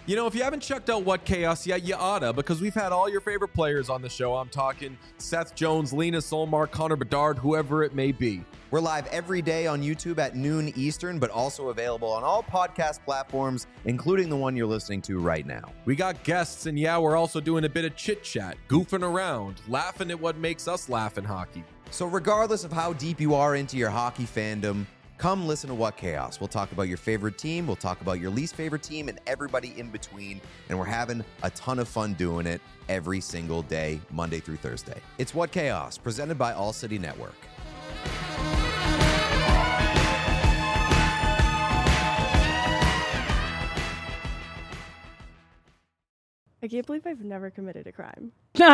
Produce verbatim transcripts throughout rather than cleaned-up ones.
You know, if you haven't checked out What Chaos yet, you oughta, because we've had all your favorite players on the show. I'm talking Seth Jones, Lena Solmark, Connor Bedard, whoever it may be. We're live every day on YouTube at noon Eastern, but also available on all podcast platforms, including the one you're listening to right now. We got guests, and yeah, we're also doing a bit of chit-chat, goofing around, laughing at what makes us laugh in hockey. So regardless of how deep you are into your hockey fandom, come listen to What Chaos. We'll talk about your favorite team, we'll talk about your least favorite team, and everybody in between. And we're having a ton of fun doing it every single day, Monday through Thursday. It's What Chaos, presented by All City Network. I can't believe I've never committed a crime.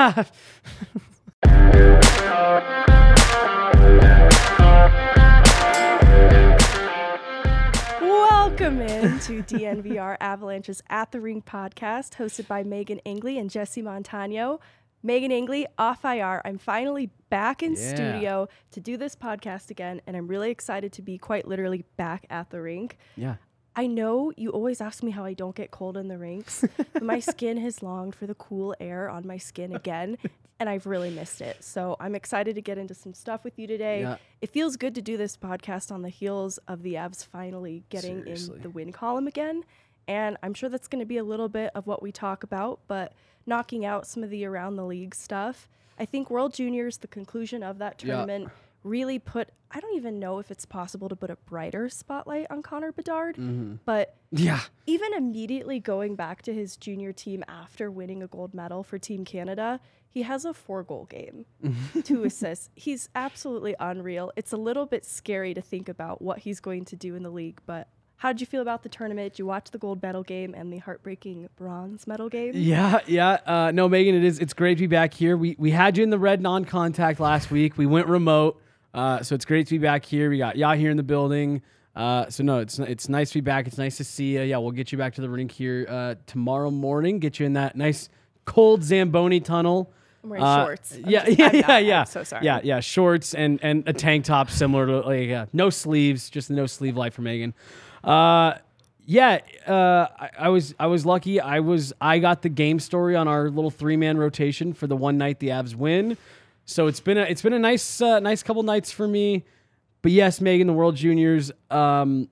Welcome in to D N V R Avalanche's At the Rink podcast, hosted by Megan Angley and Jesse Montano. Megan Angley, off I R. I'm finally back in Yeah. studio to do this podcast again, and I'm really excited to be quite literally back at the rink. Yeah. I know you always ask me how I don't get cold in the rinks, but my skin has longed for the cool air on my skin again, and I've really missed it. So I'm excited to get into some stuff with you today. Yeah. It feels good to do this podcast on the heels of the Avs finally getting Seriously. in the win column again, and I'm sure that's going to be a little bit of what we talk about, but knocking out some of the around the league stuff. I think World Juniors, the conclusion of that Yeah. tournament, really put, I don't even know if it's possible to put a brighter spotlight on Connor Bedard, Mm-hmm. but Yeah. even immediately going back to his junior team after winning a gold medal for Team Canada, he has a four-goal game, two assists. He's absolutely unreal. It's a little bit scary to think about what he's going to do in the league, but how did you feel about the tournament? Did you watch the gold medal game and the heartbreaking bronze medal game? Yeah, yeah. Uh, no, Megan, it is. It's great to be back here. We we had you in the red non-contact last week. We went remote, uh, so it's great to be back here. We got Yah here in the building. Uh, so no, it's it's nice to be back. It's nice to see you. Yeah, we'll get you back to the rink here uh, tomorrow morning. Get you in that nice cold Zamboni tunnel. I'm wearing Uh, shorts. I'm Yeah, just- yeah, I'm yeah, not. yeah. I'm so sorry. Yeah, yeah. Shorts and and a tank top similar to like uh, no sleeves, just no sleeve life for Megan. Uh, yeah. Uh, I, I was I was lucky. I was I got the game story on our little three man rotation for the one night the Avs win. So it's been a it's been a nice uh, nice couple nights for me. But yes, Megan, the World Juniors. Um,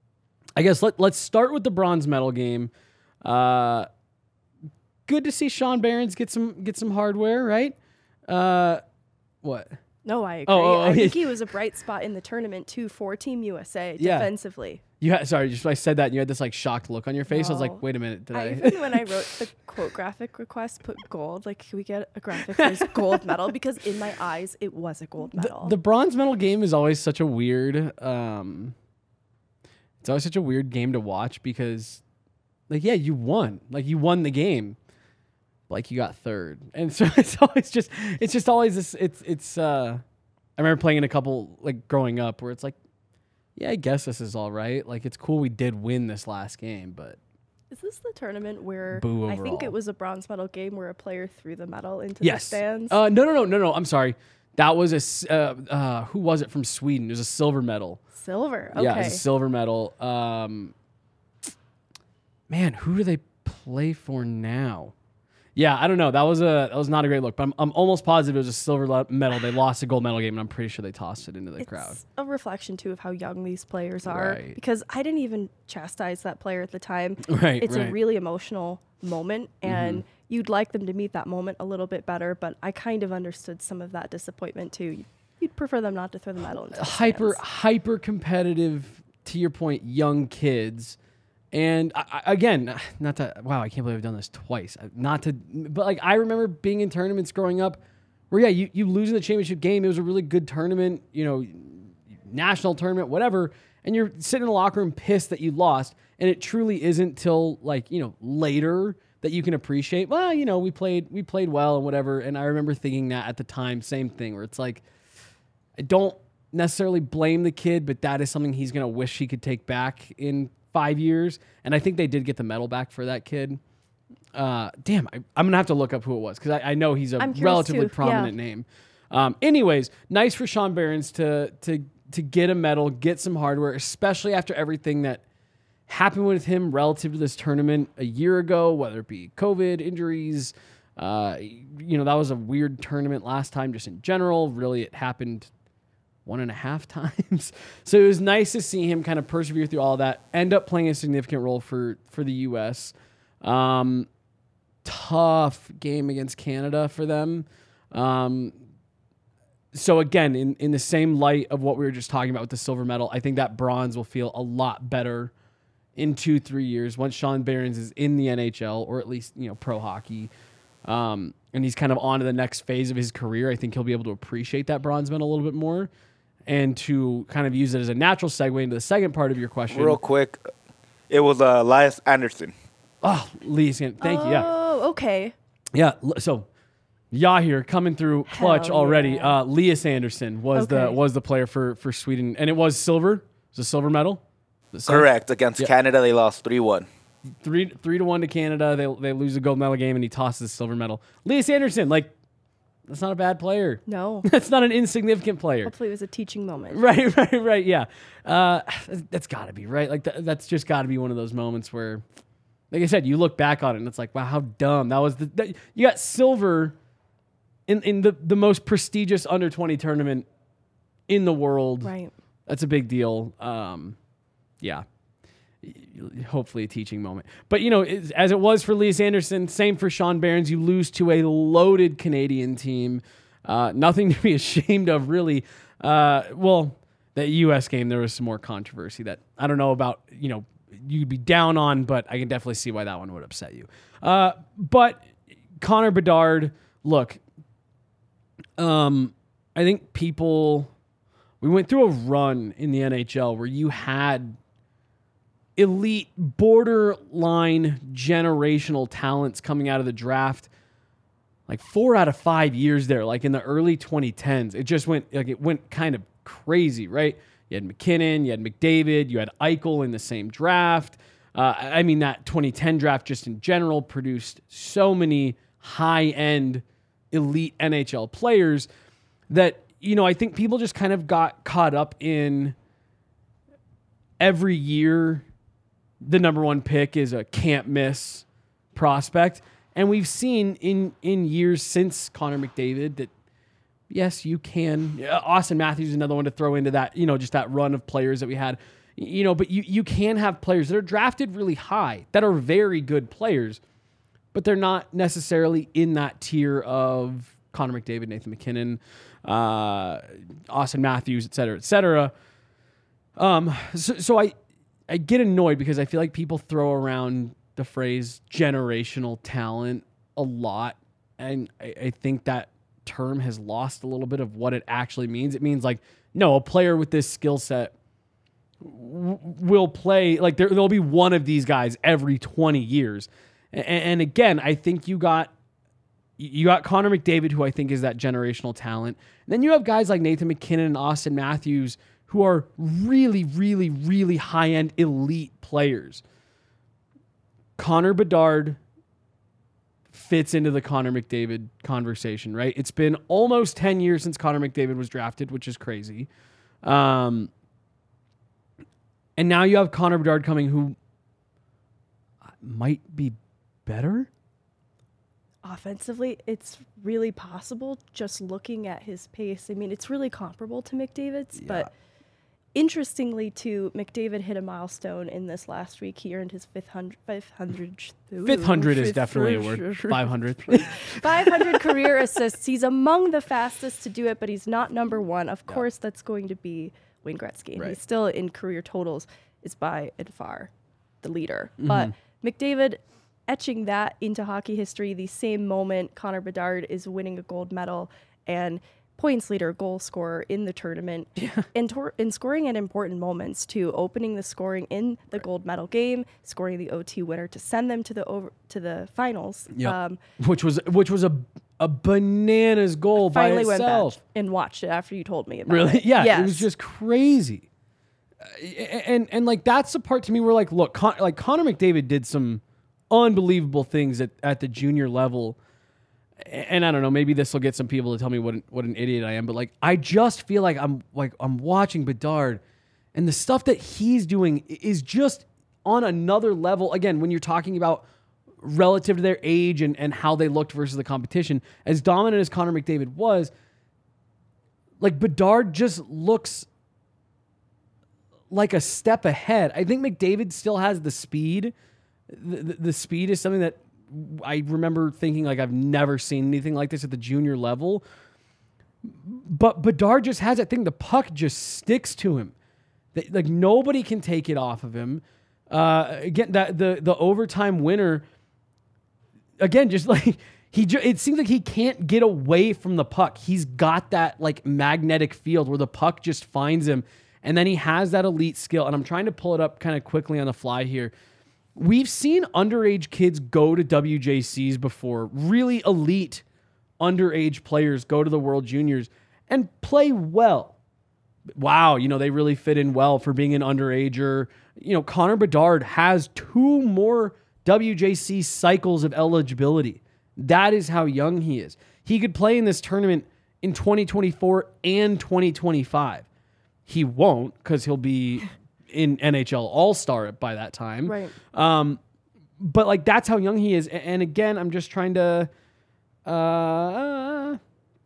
I guess let let's start with the bronze medal game. Uh, good to see Sean Behrens get some get some hardware, right? Uh, what? No, I agree. Oh, oh, oh, I think yeah. he was a bright spot in the tournament, too, for Team U S A Yeah. defensively. You had, sorry, just I said that and you had this like shocked look on your face. I was No. like, wait a minute, did I, I? even when I wrote the quote graphic request, put gold. Like, can we get a graphic for his gold medal? Because in my eyes, it was a gold medal. the bronze medal game is always such a weird. Um, it's always such a weird game to watch because, like, yeah, you won. Like, you won the game. Like, you got third, and so it's always just. It's just always this. It's it's. uh I remember playing in a couple like growing up where it's like, yeah, I guess this is all right. Like, it's cool we did win this last game, but Is this the tournament where Boo I think overall. it was a bronze medal game where a player threw the medal into yes. the stands? Uh, no, no, no, no, no. I'm sorry. That was a. s- Uh, uh, who was it from Sweden? It was a silver medal. Silver. Okay. Yeah, it was a silver medal. Um, man, who do they play for now? Yeah, I don't know. That was a that was not a great look, but I'm I'm almost positive it was a silver le- medal. They lost a gold medal game, and I'm pretty sure they tossed it into the it's crowd. a reflection, too, of how young these players are. Right. Because I didn't even chastise that player at the time. Right, It's right. a really emotional moment, and you'd like them to meet that moment a little bit better, but I kind of understood some of that disappointment, too. You'd prefer them not to throw the medal into the hyper stands. hyper competitive, to your point, young kids. And I, I- again, not to wow, I can't believe I've done this twice. Uh, Not to, but like I remember being in tournaments growing up, where yeah, you you lose in the championship game. It was a really good tournament, you know, national tournament, whatever. And you're sitting in the locker room pissed that you lost, and it truly isn't till like you know later that you can appreciate. Well, you know, we played we played well and whatever. And I remember thinking that at the time, same thing, where it's like, I don't necessarily blame the kid, but that is something he's gonna wish he could take back in five years. And I think they did get the medal back for that kid. Uh, damn, I, I'm gonna have to look up who it was because I, I know he's a I'm curious relatively too, prominent yeah. name. Um, anyways, nice for Sean Behrens to to to get a medal, get some hardware, especially after everything that happened with him relative to this tournament a year ago, whether it be COVID, injuries. Uh, you know, that was a weird tournament last time just in general. Really, it happened one and a half times. So it was nice to see him kind of persevere through all that, end up playing a significant role for, for the U S. Um, tough game against Canada for them. Um, so again, in, in the same light of what we were just talking about with the silver medal, I think that bronze will feel a lot better in two, three years once Sean Behrens is in the N H L or at least, you know, pro hockey. Um, and he's kind of on to the next phase of his career. I think he'll be able to appreciate that bronze medal a little bit more. And to kind of use it as a natural segue into the second part of your question. Real quick, it was uh, Elias Anderson. Oh, Lee, thank oh, you. Yeah. Oh, okay. Yeah. So, Yahir coming through clutch Hell already. yeah. Uh, Elias Anderson was Okay. the was the player for for Sweden, and it was silver. It was a silver medal. The Sun- Correct. Against Yeah. Canada, they lost three one. Three three to one to Canada. They they lose the gold medal game, and he tosses the silver medal. Elias Anderson, like, that's not a bad player. No. That's not an insignificant player. Hopefully it was a teaching moment. Right, right, right. Yeah, uh, that's got to be right. Like th- that's just got to be one of those moments where, like I said, you look back on it and it's like, wow, how dumb that was. The that, you got silver in in the the most prestigious under twenty tournament in the world. Right. That's a big deal. Um, yeah. Hopefully a teaching moment. But, you know, as it was for Elias Anderson, same for Sean Behrens. You lose to a loaded Canadian team. Uh, nothing to be ashamed of, really. Uh, well, that U S game, there was some more controversy that I don't know about, you know, you'd be down on, but I can definitely see why that one would upset you. Uh, but Connor Bedard, look, um, I think people, we went through a run in the N H L where you had elite, borderline generational talents coming out of the draft, like four out of five years there, like in the early twenty tens. It just went like it went kind of crazy, right? You had McKinnon, you had McDavid, you had Eichel in the same draft. Uh, I mean, that twenty ten draft just in general produced so many high-end elite N H L players that, you know, I think people just kind of got caught up in every year the number one pick is a can't miss prospect. And we've seen in, in years since Connor McDavid that, yes, you can. Austin Matthews is another one to throw into that, you know, just that run of players that we had, you know, but you, you can have players that are drafted really high that are very good players, but they're not necessarily in that tier of Connor McDavid, Nathan McKinnon, uh, Austin Matthews, et cetera, et cetera. Um, so, so I, I get annoyed because I feel like people throw around the phrase generational talent a lot. And I, I think that term has lost a little bit of what it actually means. It means like, no, a player with this skill set w- will play, like there, there'll be one of these guys every twenty years. And, and again, I think you got, you got Connor McDavid, who I think is that generational talent. And then you have guys like Nathan McKinnon and Austin Matthews, who are really, really, really high-end elite players. Connor Bedard fits into the Connor McDavid conversation, right? It's been almost ten years since Connor McDavid was drafted, which is crazy. Um, and now you have Connor Bedard coming, who might be better. Offensively, it's really possible just looking at his pace. I mean, it's really comparable to McDavid's, Yeah. but interestingly, too, McDavid hit a milestone in this last week. He earned his fifth hundred. Five hundred. Fifth hundred is definitely a word. Five hundred. five hundred career assists. He's among the fastest to do it, but he's not number one. Of Yeah. course, that's going to be Wayne Gretzky. Right. He's still in career totals is by and far the leader. Mm-hmm. But McDavid etching that into hockey history, the same moment Connor Bedard is winning a gold medal and points leader, goal scorer in the tournament, Yeah. and, tor- and scoring at important moments too, opening the scoring in the right. gold medal game, scoring the O T winner to send them to the over to the finals. Yep. Um, which was which was a a bananas goal by finally went itself. back and watched it after you told me about Really? it. Yeah, Yes. it was just crazy. Uh, and, and and like that's the part to me where like look, Con- like Connor McDavid did some unbelievable things at, at the junior level. And I don't know, maybe this will get some people to tell me what an, what an idiot I am, but like I just feel like I'm like I'm watching Bedard, and the stuff that he's doing is just on another level. Again, when you're talking about relative to their age and, and how they looked versus the competition, as dominant as Connor McDavid was, like Bedard just looks like a step ahead. I think McDavid still has the speed. The, the, the speed is something that I remember thinking like I've never seen anything like this at the junior level. But Bedard just has that thing. The puck just sticks to him. Like nobody can take it off of him. Uh, again, that the the overtime winner. Again, just like he, it seems like he can't get away from the puck. He's got that like magnetic field where the puck just finds him, and then he has that elite skill. And I'm trying to pull it up kind of quickly on the fly here. We've seen underage kids go to W J Cs before. Really elite underage players go to the World Juniors and play well. Wow, you know, they really fit in well for being an underager. You know, Connor Bedard has two more W J C cycles of eligibility. That is how young he is. He could play in this tournament in twenty twenty-four and twenty twenty-five. He won't because he'll be in N H L All-Star by that time. Right. Um, but like that's how young he is. And again, I'm just trying to... Uh,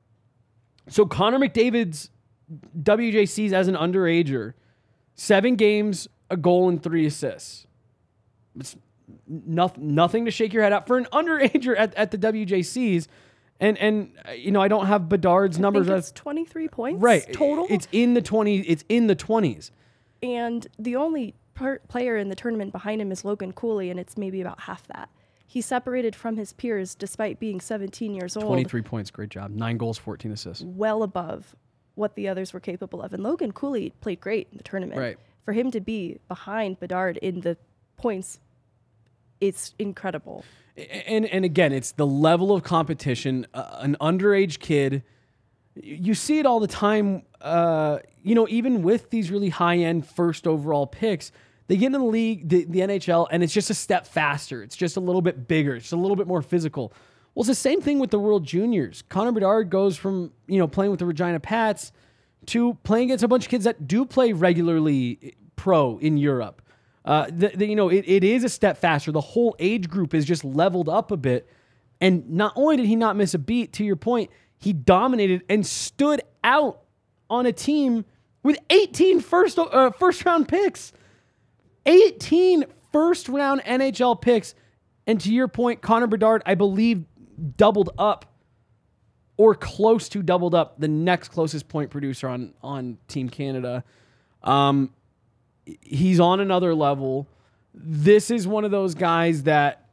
so Connor McDavid's W J Cs as an underager, seven games, a goal, and three assists. It's nothing, nothing to shake your head at for an underager at, at the W J Cs. And and you know I don't have Bedard's I numbers. think it's twenty-three points right total. It's in the twenty. It's in the twenties. And the only per- player in the tournament behind him is Logan Cooley, and it's maybe about half that. He's separated from his peers despite being seventeen years old. twenty-three points, great job. Nine goals, fourteen assists. Well above what the others were capable of. And Logan Cooley played great in the tournament. Right. For him to be behind Bedard in the points, it's incredible. And and again, it's the level of competition. Uh, an underage kid, you see it all the time. Uh, you know, even with these really high-end first overall picks, they get in the league, the, the N H L, and it's just a step faster. It's just a little bit bigger. It's a little bit more physical. Well, it's the same thing with the World Juniors. Connor Bedard goes from, you know, playing with the Regina Pats to playing against a bunch of kids that do play regularly pro in Europe. Uh, the, the, you know, it, it is a step faster. The whole age group is just leveled up a bit. And not only did he not miss a beat, to your point, he dominated and stood out on a team with eighteen first, uh, first round picks. eighteen first round N H L picks. And to your point, Connor Bedard, I believe, doubled up or close to doubled up the next closest point producer on, on Team Canada. Um, he's on another level. This is one of those guys that,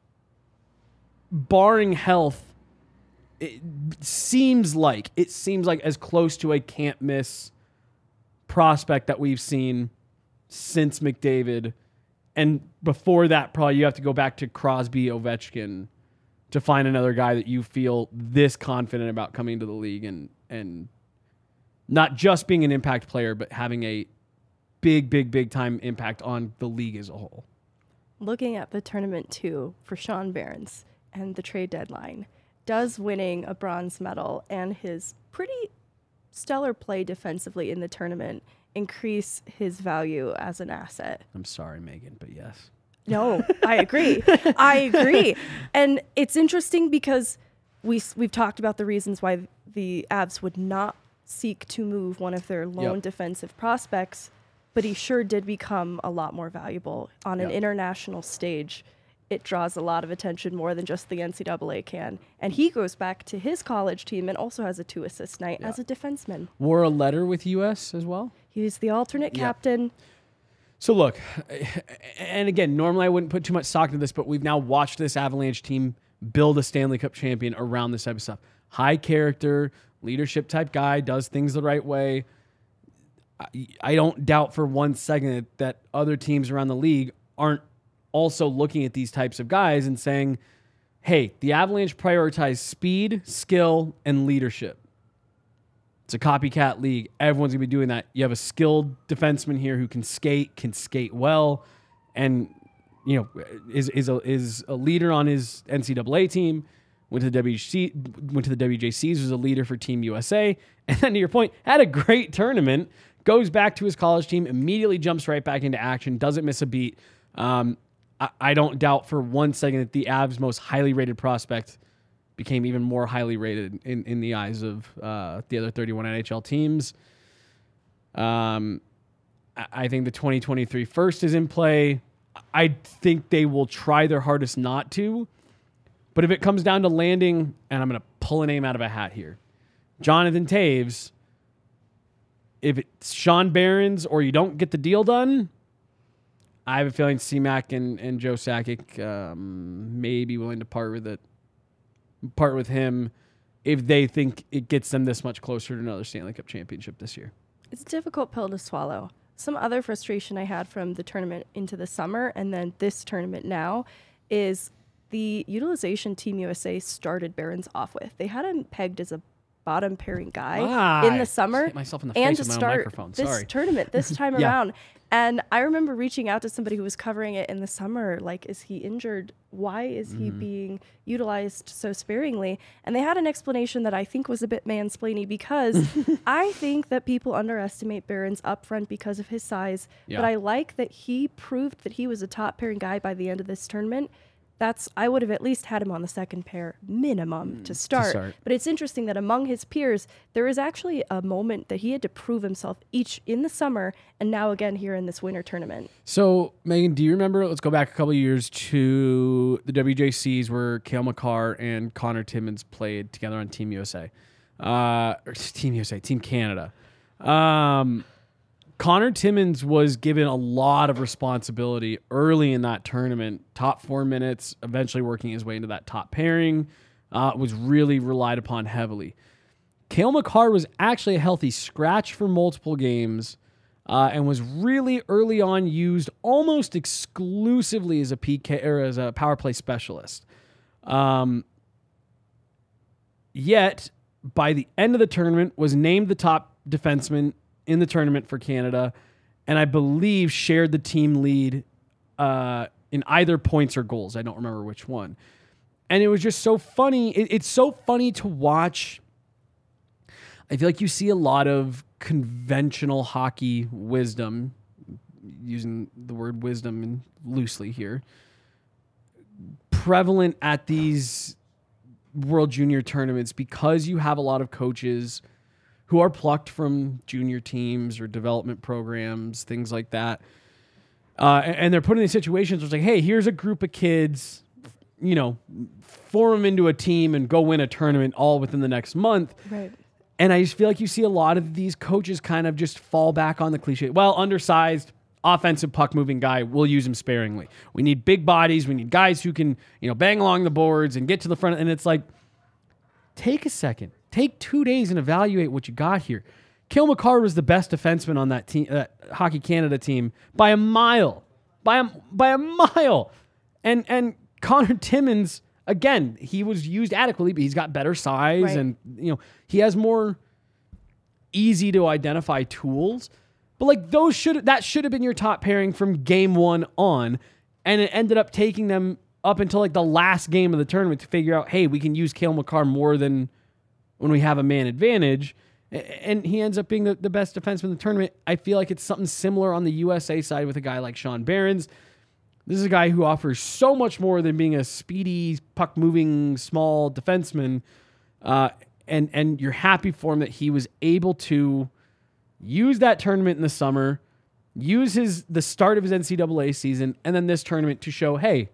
barring health, it seems like it seems like as close to a can't miss prospect that we've seen since McDavid. And before that, probably you have to go back to Crosby, Ovechkin to find another guy that you feel this confident about coming to the league and and not just being an impact player, but having a big, big, big time impact on the league as a whole. Looking at the tournament too for Sean Behrens and the trade deadline, does winning a bronze medal and his pretty stellar play defensively in the tournament increase his value as an asset? I'm sorry, Megan, but yes. No, I agree. I agree. And it's interesting because we, we've talked about the reasons why the Avs would not seek to move one of their lone Yep. defensive prospects, but he sure did become a lot more valuable on an Yep. international stage. It draws a lot of attention more than just the N C double A can. And he goes back to his college team and also has a two assist night Yeah. as a defenseman. Wore a letter with U S as well? He was the alternate Yeah. captain. So look, and again, normally I wouldn't put too much stock into this, but we've now watched this Avalanche team build a Stanley Cup champion around this type of stuff. High character, leadership type guy, does things the right way. I, I don't doubt for one second that other teams around the league aren't also looking at these types of guys and saying, hey, the Avalanche prioritize speed, skill, and leadership. It's a copycat league. Everyone's going to be doing that. You have a skilled defenseman here who can skate, can skate well, and you know is is a, is a leader on his N C double A team. Went to the W C, went to the W J Cs, was a leader for Team U S A, and then to your point, had a great tournament. Goes back to his college team, immediately jumps right back into action, doesn't miss a beat. Um, I, I don't doubt for one second that the Avs' most highly rated prospect became even more highly rated in, in the eyes of uh, the other thirty-one N H L teams. Um, I, I think the twenty twenty-three first is in play. I think they will try their hardest not to. But if it comes down to landing, and I'm going to pull a name out of a hat here, Jonathan Toews, if it's Sean Behrens or you don't get the deal done, I have a feeling C-Mac and, and Joe Sakic um, may be willing to part with it, part with him if they think it gets them this much closer to another Stanley Cup championship this year. It's a difficult pill to swallow. Some other frustration I had from the tournament into the summer and then this tournament now is the utilization Team U S A started Behrens off with. They had him pegged as a bottom pairing guy Ah, in the I summer hit myself in the and face to with my own start microphone. this Sorry. tournament this time Yeah. around. And I remember reaching out to somebody who was covering it in the summer, like, is he injured? Why is he Mm-hmm. being utilized so sparingly? And they had an explanation that I think was a bit mansplaining because I think that people underestimate Behrens up front because of his size. Yeah. But I like that he proved that he was a top pairing guy by the end of this tournament. That's I would have at least had him on the second pair minimum to start. start. But it's interesting that among his peers, there is actually a moment that he had to prove himself each in the summer and now again here in this winter tournament. So, Megan, do you remember, let's go back a couple of years to the W J Cs where Cale Makar and Connor Timmins played together on Team U S A. Uh, or Team U S A, Team Canada. Um, Connor Timmins was given a lot of responsibility early in that tournament. Top four minutes, eventually working his way into that top pairing, uh, was really relied upon heavily. Cale Makar was actually a healthy scratch for multiple games uh, and was really early on used almost exclusively as a P K or as a power play specialist. Um, yet, by the end of the tournament, was named the top defenseman in the tournament for Canada, and I believe shared the team lead uh, in either points or goals. I don't remember which one. And it was just so funny. It, it's so funny to watch. I feel like you see a lot of conventional hockey wisdom, using the word wisdom loosely here, prevalent at these World Junior tournaments because you have a lot of coaches who are plucked from junior teams or development programs, things like that. Uh, and, and they're put in these situations where it's like, hey, here's a group of kids, you know, form them into a team and go win a tournament all within the next month. Right. And I just feel like you see a lot of these coaches kind of just fall back on the cliche. Well, undersized, offensive puck-moving guy, we'll use him sparingly. We need big bodies. We need guys who can, you know, bang along the boards and get to the front. And it's like, take a second. Take two days and evaluate what you got here. Cale Makar was the best defenseman on that team, uh, Hockey Canada team by a mile, by a by a mile. And and Connor Timmins, again, he was used adequately, but he's got better size Right. and you know he has more easy to identify tools. But like those should that should have been your top pairing from game one on, and it ended up taking them up until like the last game of the tournament to figure out, hey, we can use Cale Makar more than when we have a man advantage, and he ends up being the, the best defenseman in the tournament. I feel like it's something similar on the U S A side with a guy like Sean Behrens. This is a guy who offers so much more than being a speedy, puck-moving, small defenseman, uh, and, and you're happy for him that he was able to use that tournament in the summer, use his the start of his N C double A season, and then this tournament to show, hey,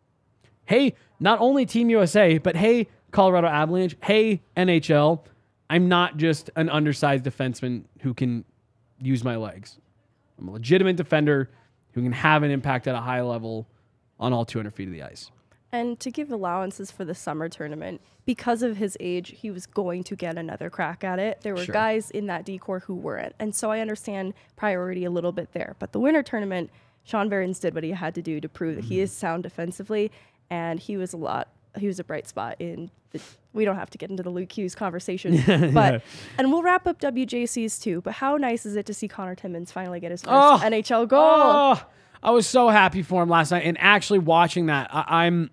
hey, not only Team U S A, but hey, Colorado Avalanche, hey, N H L, I'm not just an undersized defenseman who can use my legs. I'm a legitimate defender who can have an impact at a high level on all two hundred feet of the ice. And to give allowances for the summer tournament, because of his age, he was going to get another crack at it. There were Sure. guys in that D-Corps who weren't. And so I understand priority a little bit there. But the winter tournament, Sean Behrens did what he had to do to prove that he is sound defensively. And he was a lot, he was a bright spot in the, we don't have to get into the Luke Hughes conversation, but, and we'll wrap up W J Cs too, but how nice is it to see Connor Timmins finally get his first Oh. N H L goal? Oh, I was so happy for him last night, and actually watching that, I, I'm.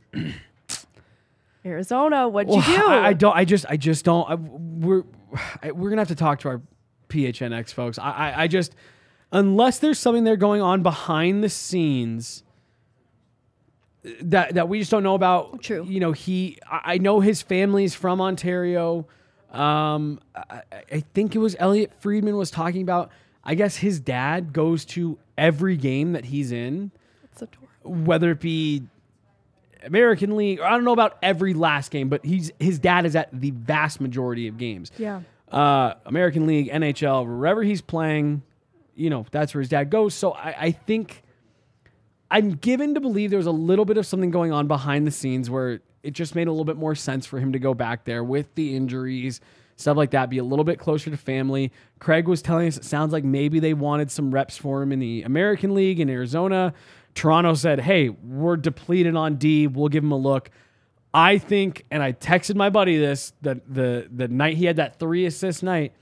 Arizona, what'd you Well, do? I, I don't. I just. I just don't. I, we're. I, we're gonna have to talk to our P H N X folks. I, I. I just. Unless there's something there going on behind the scenes, that that we just don't know about. True. You know, he I I know his family's from Ontario. Um, I, I think it was Elliot Friedman was talking about. I guess his dad goes to every game that he's in, That's adorable. whether it be American League, or I don't know about every last game, but he's his dad is at the vast majority of games. Yeah. Uh, American League, N H L, wherever he's playing, you know, that's where his dad goes. So I, I think I'm given to believe there was a little bit of something going on behind the scenes where it just made a little bit more sense for him to go back there with the injuries, stuff like that, be a little bit closer to family. Craig was telling us it sounds like maybe they wanted some reps for him in the American League in Arizona. Toronto said, hey, we're depleted on D. We'll give him a look. I think, and I texted my buddy this, that the, the night he had that three assist night,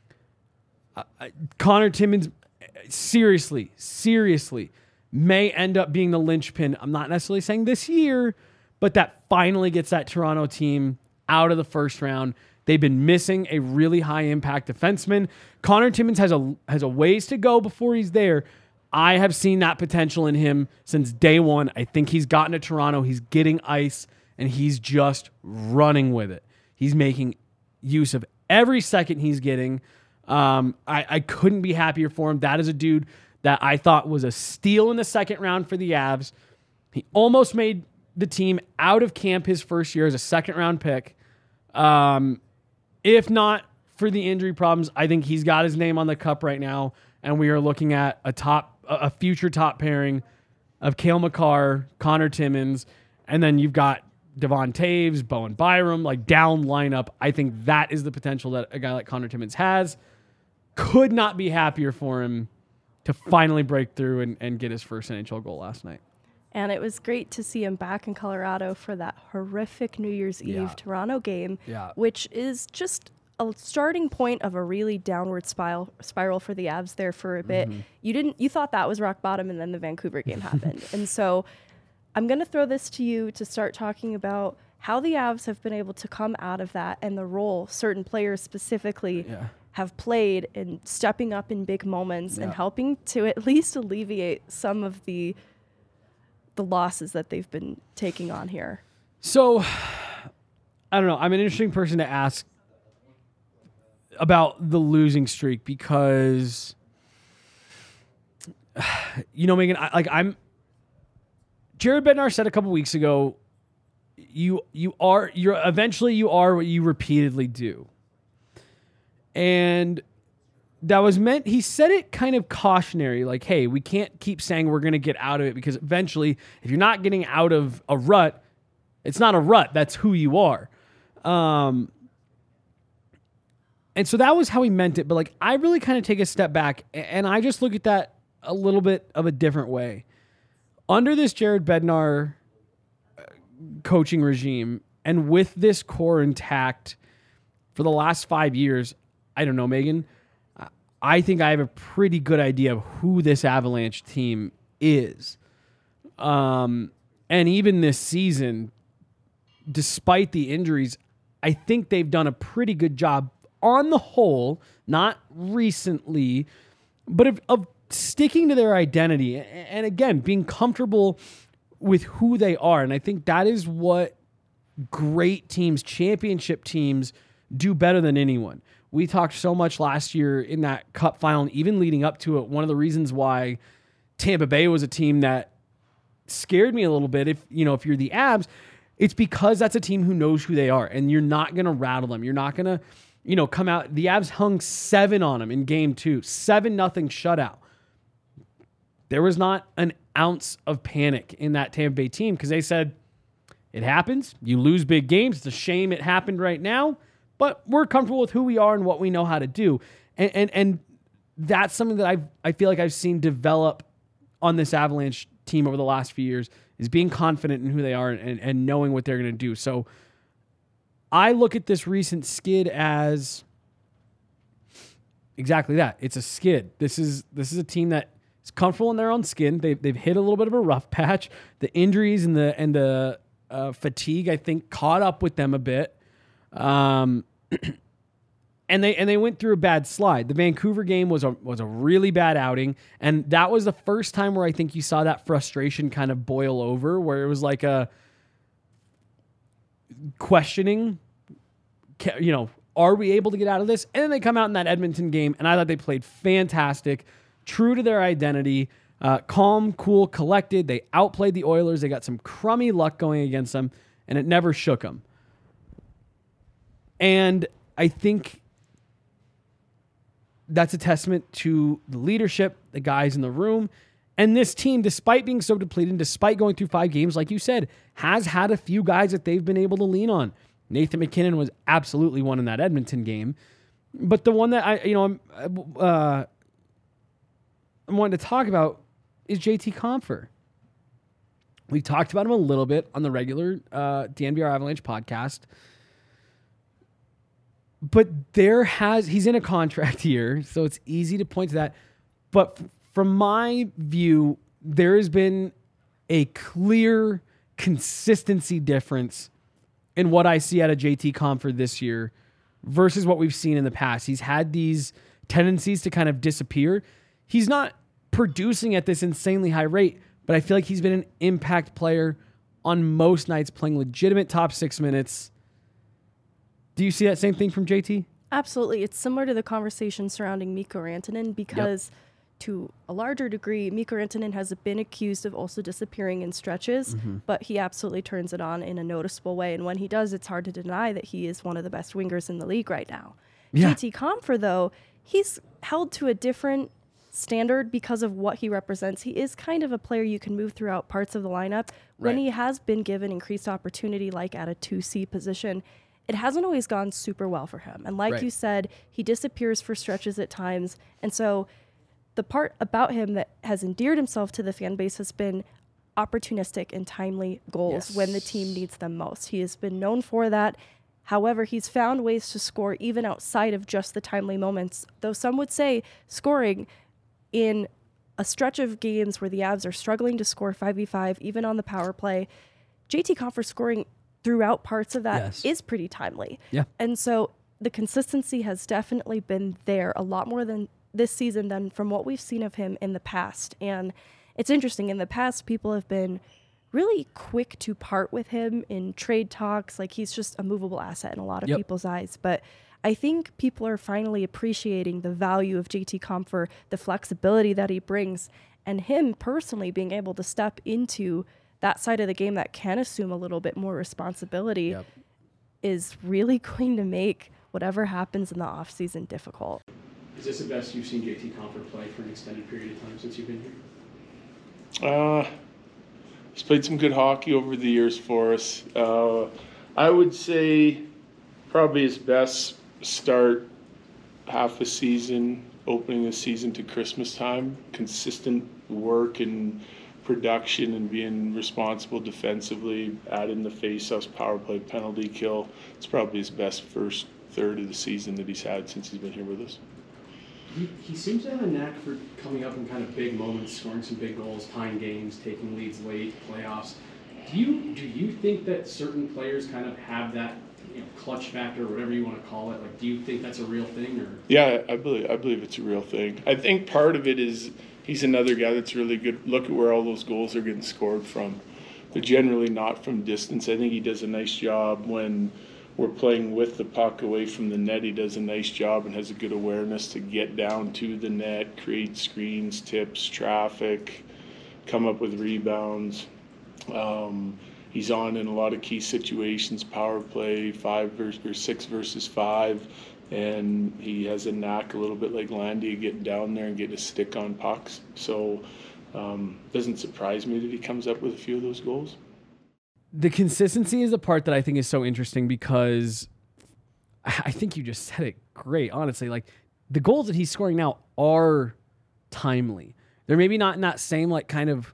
uh, Connor Timmins, seriously, seriously, may end up being the linchpin. I'm not necessarily saying this year, but that finally gets that Toronto team out of the first round. They've been missing a really high impact defenseman. Connor Timmins has a has a ways to go before he's there. I have seen that potential in him since day one. I think he's gotten to Toronto. He's getting ice, and he's just running with it. He's making use of every second he's getting. Um, I, I couldn't be happier for him. That is a dude that I thought was a steal in the second round for the Avs. He almost made the team out of camp his first year as a second round pick. Um, if not for the injury problems, I think he's got his name on the cup right now, and we are looking at a top, a future top pairing of Cale Makar, Connor Timmins, and then you've got Devon Taves, Bowen Byram, like down lineup. I think that is the potential that a guy like Connor Timmins has. Could not be happier for him to finally break through and, and get his first N H L goal last night. And it was great to see him back in Colorado for that horrific New Year's Eve Yeah. Toronto game, Yeah. which is just a starting point of a really downward spiral spiral for the Avs there for a bit. Mm-hmm. You didn't you thought that was rock bottom, and then the Vancouver game happened. And so I'm going to throw this to you to start talking about how the Avs have been able to come out of that and the role certain players specifically Yeah. have played in stepping up in big moments and Yeah. helping to at least alleviate some of the the losses that they've been taking on here. So, I don't know. I'm an interesting person to ask about the losing streak because, you know, Megan, I, like I'm, Jared Bednar said a couple weeks ago, you you are you're eventually you are what you repeatedly do, and that was meant. He said it kind of cautionary, like, "Hey, we can't keep saying we're going to get out of it because eventually, if you're not getting out of a rut, it's not a rut. That's who you are." Um, and so that was how he meant it. But like, I really kind of take a step back and I just look at that a little bit of a different way. Under this Jared Bednar coaching regime and with this core intact for the last five years, I don't know, Megan, I think I have a pretty good idea of who this Avalanche team is. Um, and even this season, despite the injuries, I think they've done a pretty good job on the whole, not recently, but of, of sticking to their identity. And again, being comfortable with who they are. And I think that is what great teams, championship teams, do better than anyone. We talked so much last year in that cup final and even leading up to it. One of the reasons why Tampa Bay was a team that scared me a little bit, if you know, if you're the Avs, it's because that's a team who knows who they are and you're not going to rattle them. You're not going to, you know, come out. The Avs hung seven on them in game two, seven nothing shutout. There was not an ounce of panic in that Tampa Bay team because they said, it happens. You lose big games. It's a shame it happened right now, but we're comfortable with who we are and what we know how to do. And and, and that's something that I I feel like I've seen develop on this Avalanche team over the last few years is being confident in who they are and, and knowing what they're going to do. So I look at this recent skid as exactly that. It's a skid. This is this is a team that is comfortable in their own skin. They've they've hit a little bit of a rough patch. The injuries and the and the uh, fatigue, I think, caught up with them a bit. Um, And they and they went through a bad slide. The Vancouver game was a was a really bad outing, and that was the first time where I think you saw that frustration kind of boil over, where it was like a questioning, you know, are we able to get out of this? And then they come out in that Edmonton game, and I thought they played fantastic, true to their identity, uh, calm, cool, collected. They outplayed the Oilers. They got some crummy luck going against them, and it never shook them. And I think that's a testament to the leadership, the guys in the room. And this team, despite being so depleted, despite going through five games, like you said, has had a few guys that they've been able to lean on. Nathan McKinnon was absolutely one in that Edmonton game. But the one that I, you know, I'm, uh, I'm wanting to talk about is J T Compher. We talked about him a little bit on the regular uh, D N V R Avalanche podcast. But there has, he's in a contract year, so it's easy to point to that. But f- from my view, there has been a clear consistency difference in what I see out of J T Compher this year versus what we've seen in the past. He's had these tendencies to kind of disappear. He's not producing at this insanely high rate, but I feel like he's been an impact player on most nights, playing legitimate top six minutes. Do you see that same thing from J T? Absolutely. It's similar to the conversation surrounding Mikko Rantanen because yep. to a larger degree, Mikko Rantanen has been accused of also disappearing in stretches, mm-hmm. but he absolutely turns it on in a noticeable way. And when he does, it's hard to deny that he is one of the best wingers in the league right now. Yeah. J T Compher, though, he's held to a different standard because of what he represents. He is kind of a player you can move throughout parts of the lineup. Right. When he has been given increased opportunity, like at a two C position, it hasn't always gone super well for him. And like right. you said, he disappears for stretches at times. And so the part about him that has endeared himself to the fan base has been opportunistic and timely goals yes. when the team needs them most. He has been known for that. However, he's found ways to score even outside of just the timely moments, though some would say scoring in a stretch of games where the Avs are struggling to score five v five, even on the power play, J T Compher scoring throughout parts of that yes. is pretty timely. Yeah. And so the consistency has definitely been there a lot more than this season than from what we've seen of him in the past. And it's interesting. In the past, people have been really quick to part with him in trade talks. Like, he's just a movable asset in a lot of yep. people's eyes. But I think people are finally appreciating the value of J T Compher, the flexibility that he brings, and him personally being able to step into that side of the game that can assume a little bit more responsibility yep. is really going to make whatever happens in the offseason difficult. Is this the best you've seen J T Compher play for an extended period of time since you've been here? Uh, he's played some good hockey over the years for us. Uh, I would say probably his best start half a season, opening the season to Christmas time, consistent work and production and being responsible defensively, adding the faceoffs, power play, penalty kill. It's probably his best first third of the season that he's had since he's been here with us. He, he seems to have a knack for coming up in kind of big moments, scoring some big goals, tying games, taking leads late, playoffs. Do you do you think that certain players kind of have that, you know, clutch factor, or whatever you want to call it? Like, do you think that's a real thing? Or yeah, I believe I believe it's a real thing. I think part of it is he's another guy that's really good. Look at where all those goals are getting scored from. They're generally not from distance. I think he does a nice job when we're playing with the puck away from the net. He does a nice job and has a good awareness to get down to the net, create screens, tips, traffic, come up with rebounds. Um, he's on in a lot of key situations, power play, five versus, or six versus five. And he has a knack a little bit like Landy, getting down there and getting a stick on pucks. So um, doesn't surprise me that he comes up with a few of those goals. The consistency is the part that I think is so interesting because I think you just said it great, honestly. Like, the goals that he's scoring now are timely. They're maybe not in that same like kind of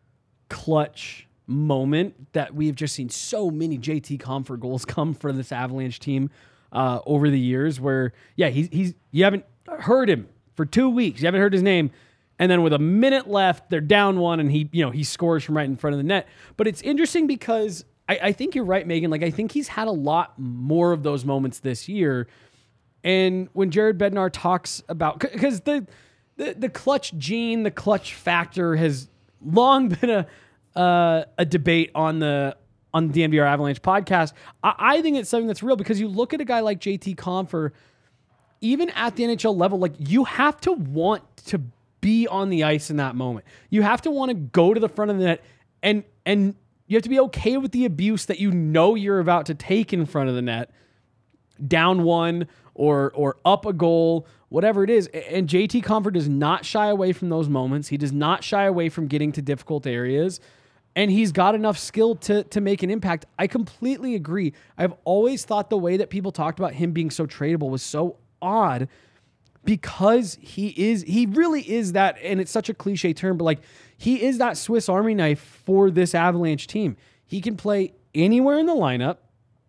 clutch moment that we've just seen so many J T Compher goals come for this Avalanche team uh, over the years where, yeah, he's, he's you haven't heard him for two weeks. You haven't heard his name. And then with a minute left, they're down one, and he, you know, he scores from right in front of the net. But it's interesting because I, I think you're right, Megan. Like, I think he's had a lot more of those moments this year. And when Jared Bednar talks about, because the, the the clutch gene, the clutch factor has long been a uh, a debate on the on the D N V R Avalanche podcast. I, I think it's something that's real because you look at a guy like J T Compher, even at the N H L level, like you have to want to be on the ice in that moment. You have to want to go to the front of the net, and and you have to be okay with the abuse that you know you're about to take in front of the net, down one or or up a goal, whatever it is. And J T Compher does not shy away from those moments. He does not shy away from getting to difficult areas. And he's got enough skill to to make an impact. I completely agree. I've always thought the way that people talked about him being so tradable was so odd because he is, he really is that, and it's such a cliche term, but like he is that Swiss Army knife for this Avalanche team. He can play anywhere in the lineup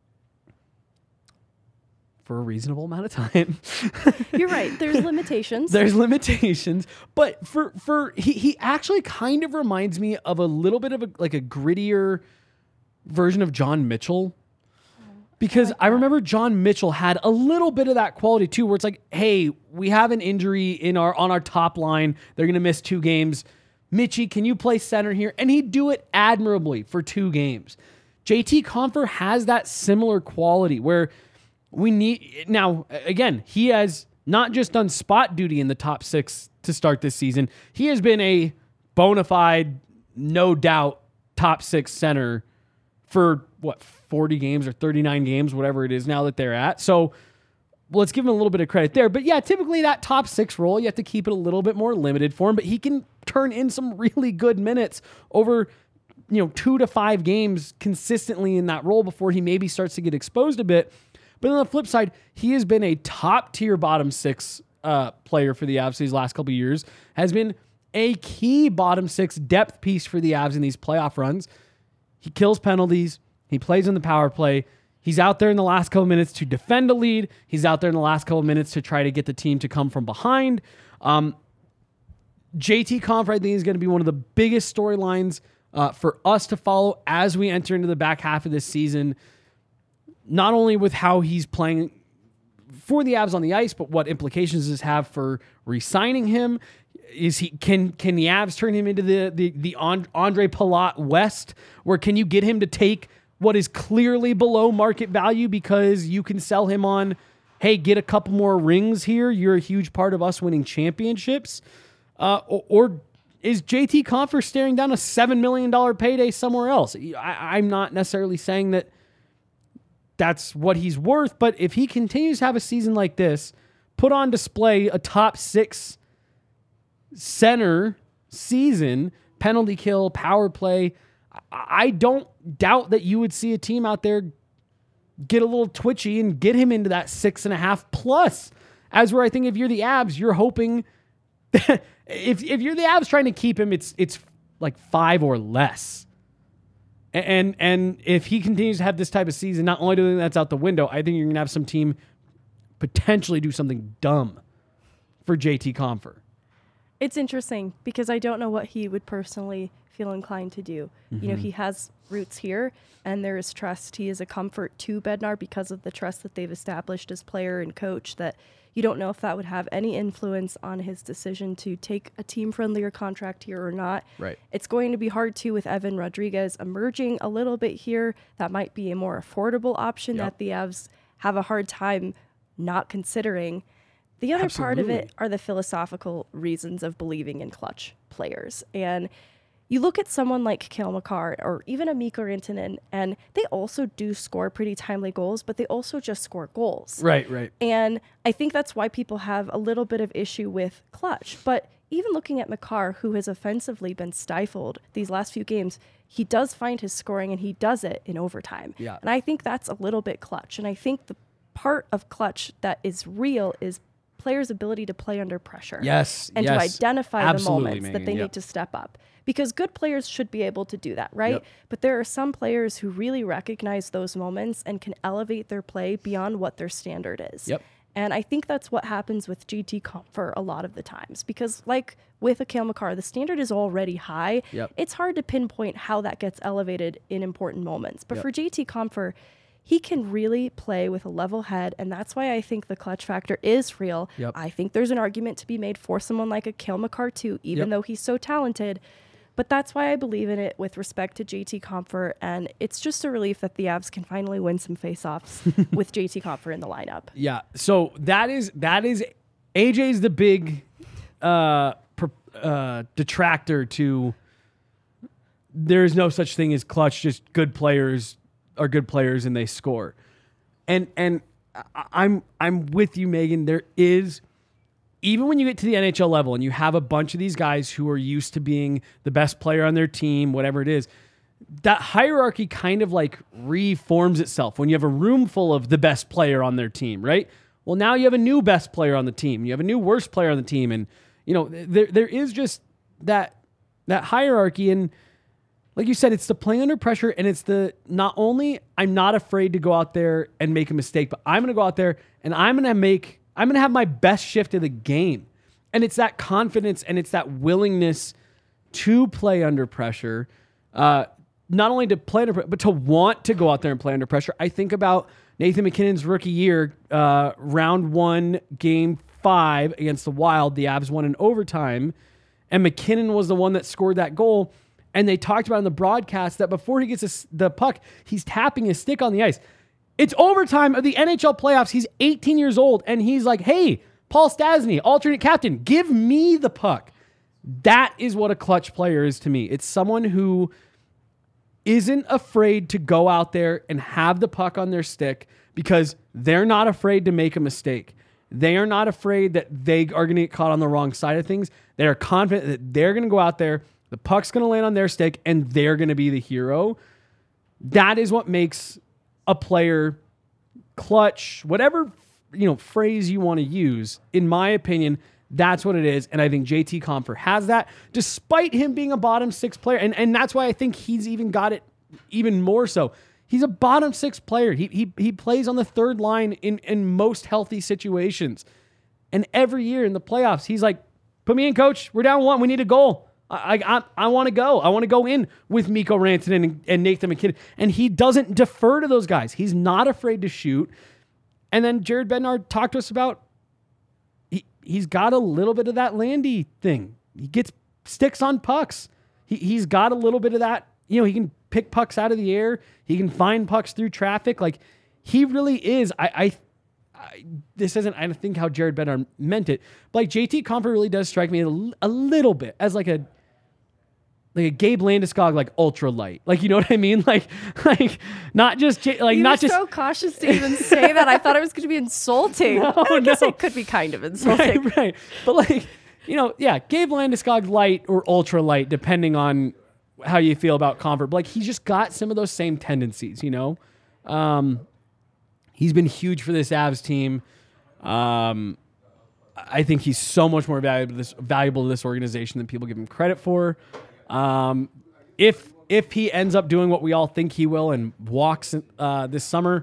for a reasonable amount of time. You're right. There's limitations. There's limitations, but for for he he actually kind of reminds me of a little bit of a like a grittier version of John Mitchell. Because I, like I remember John Mitchell had a little bit of that quality too, where it's like, hey, we have an injury in our on our top line. They're gonna miss two games. Mitchie, can you play center here? And he'd do it admirably for two games. J T Compher has that similar quality where we need, now, again, he has not just done spot duty in the top six to start this season. He has been a bona fide, no doubt, top six center for, what, forty games or thirty-nine games, whatever it is now that they're at. So let's give him a little bit of credit there. But yeah, typically that top six role, you have to keep it a little bit more limited for him, but he can turn in some really good minutes over, you know, two to five games consistently in that role before he maybe starts to get exposed a bit. But on the flip side, he has been a top-tier bottom six uh, player for the Avs these last couple of years, has been a key bottom six depth piece for the Avs in these playoff runs. He kills penalties. He plays on the power play. He's out there in the last couple of minutes to defend a lead. He's out there in the last couple of minutes to try to get the team to come from behind. Um, J T Compher, I think, is going to be one of the biggest storylines uh, for us to follow as we enter into the back half of this season. Not only with how he's playing for the Avs on the ice, but what implications does this have for re-signing him? Is he can can the Avs turn him into the the the Andre Palat West, where can you get him to take what is clearly below market value because you can sell him on, hey, get a couple more rings here. You're a huge part of us winning championships, uh, or, or is J T Compher staring down a seven million dollars payday somewhere else? I, I'm not necessarily saying that that's what he's worth, but if he continues to have a season like this, put on display a top six center season, penalty kill, power play, I don't doubt that you would see a team out there get a little twitchy and get him into that six and a half plus. As where I think if you're the Avs, you're hoping that if if you're the Avs trying to keep him, it's it's like five or less. And and if he continues to have this type of season, not only do I think that's out the window, I think you're going to have some team potentially do something dumb for J T Compher. It's interesting because I don't know what he would personally feel inclined to do. Mm-hmm. You know, he has roots here and there is trust. He is a comfort to Bednar because of the trust that they've established as player and coach, that you don't know if that would have any influence on his decision to take a team-friendlier contract here or not. Right. It's going to be hard, too, with Evan Rodriguez emerging a little bit here. That might be a more affordable option yep. that the Avs have a hard time not considering. The other Absolutely. part of it are the philosophical reasons of believing in clutch players. And you look at someone like Cale Makar or even a Mikko Rantanen, and they also do score pretty timely goals, but they also just score goals. Right, right. And I think that's why people have a little bit of issue with clutch. But even looking at Makar, who has offensively been stifled these last few games, he does find his scoring, and he does it in overtime. Yeah. And I think that's a little bit clutch. And I think the part of clutch that is real is players' ability to play under pressure. Yes, And yes. to identify Absolutely, the moments Megan. that they Yep. need to step up. Because good players should be able to do that, right? Yep. But there are some players who really recognize those moments and can elevate their play beyond what their standard is. Yep. And I think that's what happens with J T Compher a lot of the times. Because like with a Cale Makar, the standard is already high. Yep. It's hard to pinpoint how that gets elevated in important moments. But Yep. for J T Compher, he can really play with a level head, and that's why I think the clutch factor is real. Yep. I think there's an argument to be made for someone like a Cale Makar too, even Yep. though he's so talented. But that's why I believe in it with respect to J T Compher, and it's just a relief that the Avs can finally win some faceoffs with J T Compher in the lineup. Yeah. So that is that is A J's the big uh, per, uh, detractor to. There is no such thing as clutch. Just good players are good players and they score. And and I- I'm I'm with you, Megan. There is, even when you get to the N H L level and you have a bunch of these guys who are used to being the best player on their team, whatever it is, that hierarchy kind of like reforms itself when you have a room full of the best player on their team, right? Well, now you have a new best player on the team. You have a new worst player on the team. And, you know, there there is just that that hierarchy. And like you said, it's the playing under pressure, and it's the not only I'm not afraid to go out there and make a mistake, but I'm going to go out there and I'm going to make, I'm going to have my best shift of the game. And it's that confidence and it's that willingness to play under pressure, uh, not only to play under pressure, but to want to go out there and play under pressure. I think about Nathan MacKinnon's rookie year, uh, round one, game five against the Wild. The Avs won in overtime, and MacKinnon was the one that scored that goal. And they talked about in the broadcast that before he gets a, the puck, he's tapping his stick on the ice. It's overtime of the N H L playoffs. He's eighteen years old, and he's like, hey, Paul Stastny, alternate captain, give me the puck. That is what a clutch player is to me. It's someone who isn't afraid to go out there and have the puck on their stick because they're not afraid to make a mistake. They are not afraid that they are going to get caught on the wrong side of things. They are confident that they're going to go out there, the puck's going to land on their stick, and they're going to be the hero. That is what makes a player clutch, whatever, you know, phrase you want to use. In my opinion, that's what it is. And I think J T Compher has that, despite him being a bottom six player. And, and that's why I think he's even got it even more so. He's a bottom six player. He he he plays on the third line in, in most healthy situations. And every year in the playoffs, he's like, put me in, coach. We're down one. We need a goal. I I, I want to go. I want to go in with Mikko Rantanen and, and Nathan MacKinnon. And he doesn't defer to those guys. He's not afraid to shoot. And then Jared Bednar talked to us about he, he's got a little bit of that Landy thing. He gets sticks on pucks. He, he's got a little bit of that. You know, he can pick pucks out of the air. He can find pucks through traffic. Like, he really is. I, I, I this isn't, I don't think how Jared Bednar meant it. But like J T Compher really does strike me a, a little bit as like a, like a Gabe Landeskog, like ultra light. Like, you know what I mean? Like, like not just, J, like You not were just. so cautious to even say that. I thought it was going to be insulting. No, I guess no. it could be kind of insulting. Right, right. But like, you know, yeah, Gabe Landeskog light or ultra light, depending on how you feel about Compher. But like, he's just got some of those same tendencies, you know? Um, he's been huge for this Avs team. Um, I think he's so much more valuable to this, valuable to this organization than people give him credit for. Um, if if he ends up doing what we all think he will and walks uh, this summer,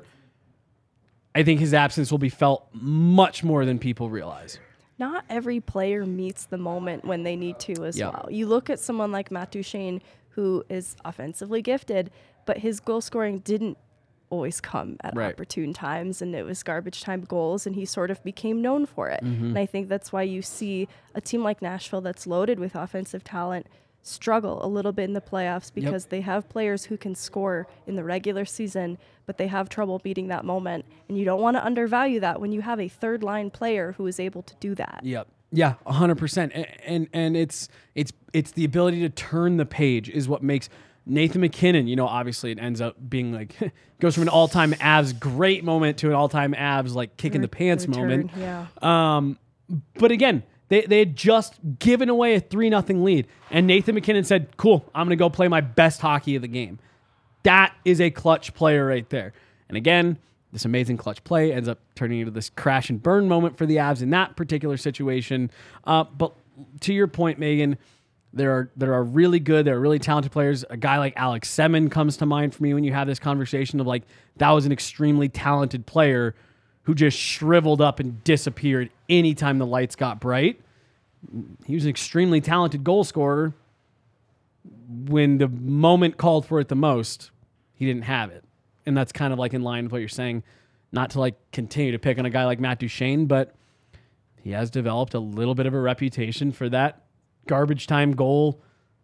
I think his absence will be felt much more than people realize. Not every player meets the moment when they need to as Yeah. well. You look at someone like Matt Duchene, who is offensively gifted, but his goal scoring didn't always come at Right. opportune times, and it was garbage time goals, and he sort of became known for it. Mm-hmm. And I think that's why you see a team like Nashville that's loaded with offensive talent struggle a little bit in the playoffs because they have players who can score in the regular season, but they have trouble beating that moment. And you don't want to undervalue that when you have a third line player who is able to do that. Yep. Yeah, one hundred percent. And, and and it's it's it's the ability to turn the page is what makes Nathan MacKinnon, you know, obviously it ends up being like goes from an all-time Avs great moment to an all-time Avs like kicking the pants Return, moment. Yeah. Um but again, They they had just given away a three nothing lead. And Nathan MacKinnon said, cool, I'm going to go play my best hockey of the game. That is a clutch player right there. And again, this amazing clutch play ends up turning into this crash and burn moment for the Avs in that particular situation. Uh, but to your point, Megan, there are there are really good, there are really talented players. A guy like Alex Semin comes to mind for me when you have this conversation of like, that was an extremely talented player who just shriveled up and disappeared anytime the lights got bright. He was an extremely talented goal scorer. When the moment called for it the most, he didn't have it. and that's kind of like in line with what you're saying, not to like continue to pick on a guy like Matt Duchene, but he has developed a little bit of a reputation for that garbage time goal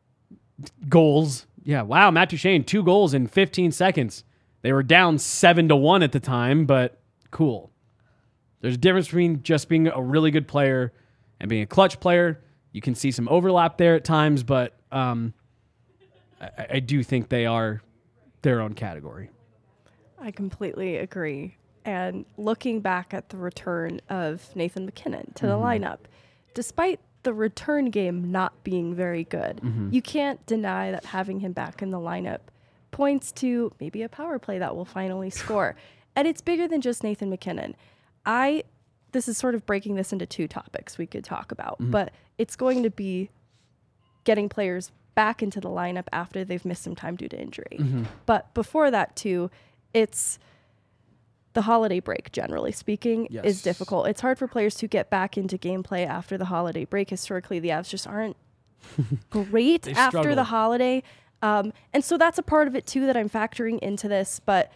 goals. Yeah, wow, Matt Duchene, two goals in fifteen seconds. They were down seven to one at the time, but cool. There's a difference between just being a really good player and being a clutch player. You can see some overlap there at times, but um, I, I do think they are their own category. I completely agree. And looking back at the return of Nathan MacKinnon to the Mm-hmm. lineup, despite the return game not being very good, Mm-hmm. you can't deny that having him back in the lineup points to maybe a power play that will finally score. And it's bigger than just Nathan MacKinnon. I, this is sort of breaking this into two topics we could talk about, Mm-hmm. but it's going to be getting players back into the lineup after they've missed some time due to injury. Mm-hmm. But before that too, it's the holiday break, generally speaking, Yes. is difficult. It's hard for players to get back into gameplay after the holiday break. Historically, the Avs just aren't great They after struggle. the holiday. Um, and so that's a part of it too that I'm factoring into this. But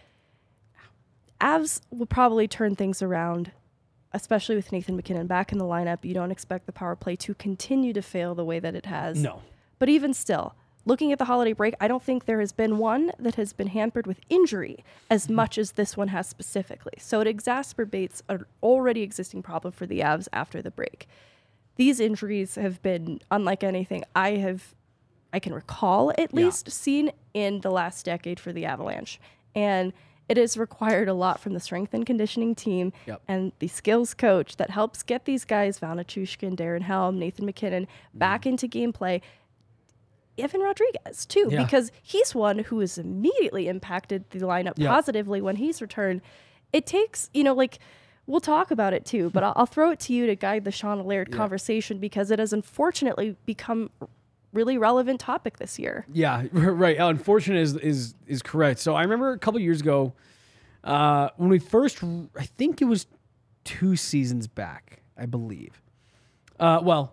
Avs will probably turn things around, especially with Nathan MacKinnon back in the lineup. You don't expect the power play to continue to fail the way that it has. No. But even still, looking at the holiday break, I don't think there has been one that has been hampered with injury as much as this one has specifically. So it exacerbates an already existing problem for the Avs after the break. These injuries have been unlike anything I have, I can recall at Yeah. least, seen in the last decade for the Avalanche. And it has required a lot from the strength and conditioning team Yep. and the skills coach that helps get these guys, Valna Chushkin, Darren Helm, Nathan MacKinnon, back into gameplay. Evan Rodriguez, too, Yeah. because he's one who has immediately impacted the lineup Yeah. positively when he's returned. It takes, you know, like, we'll talk about it too, but I'll, I'll throw it to you to guide the Shauna Laird conversation because it has unfortunately become a really relevant topic this year. Yeah, right. Uh, Unfortunate is is is correct. So I remember a couple years ago uh, when we first, I think it was two seasons back, I believe. Uh, well,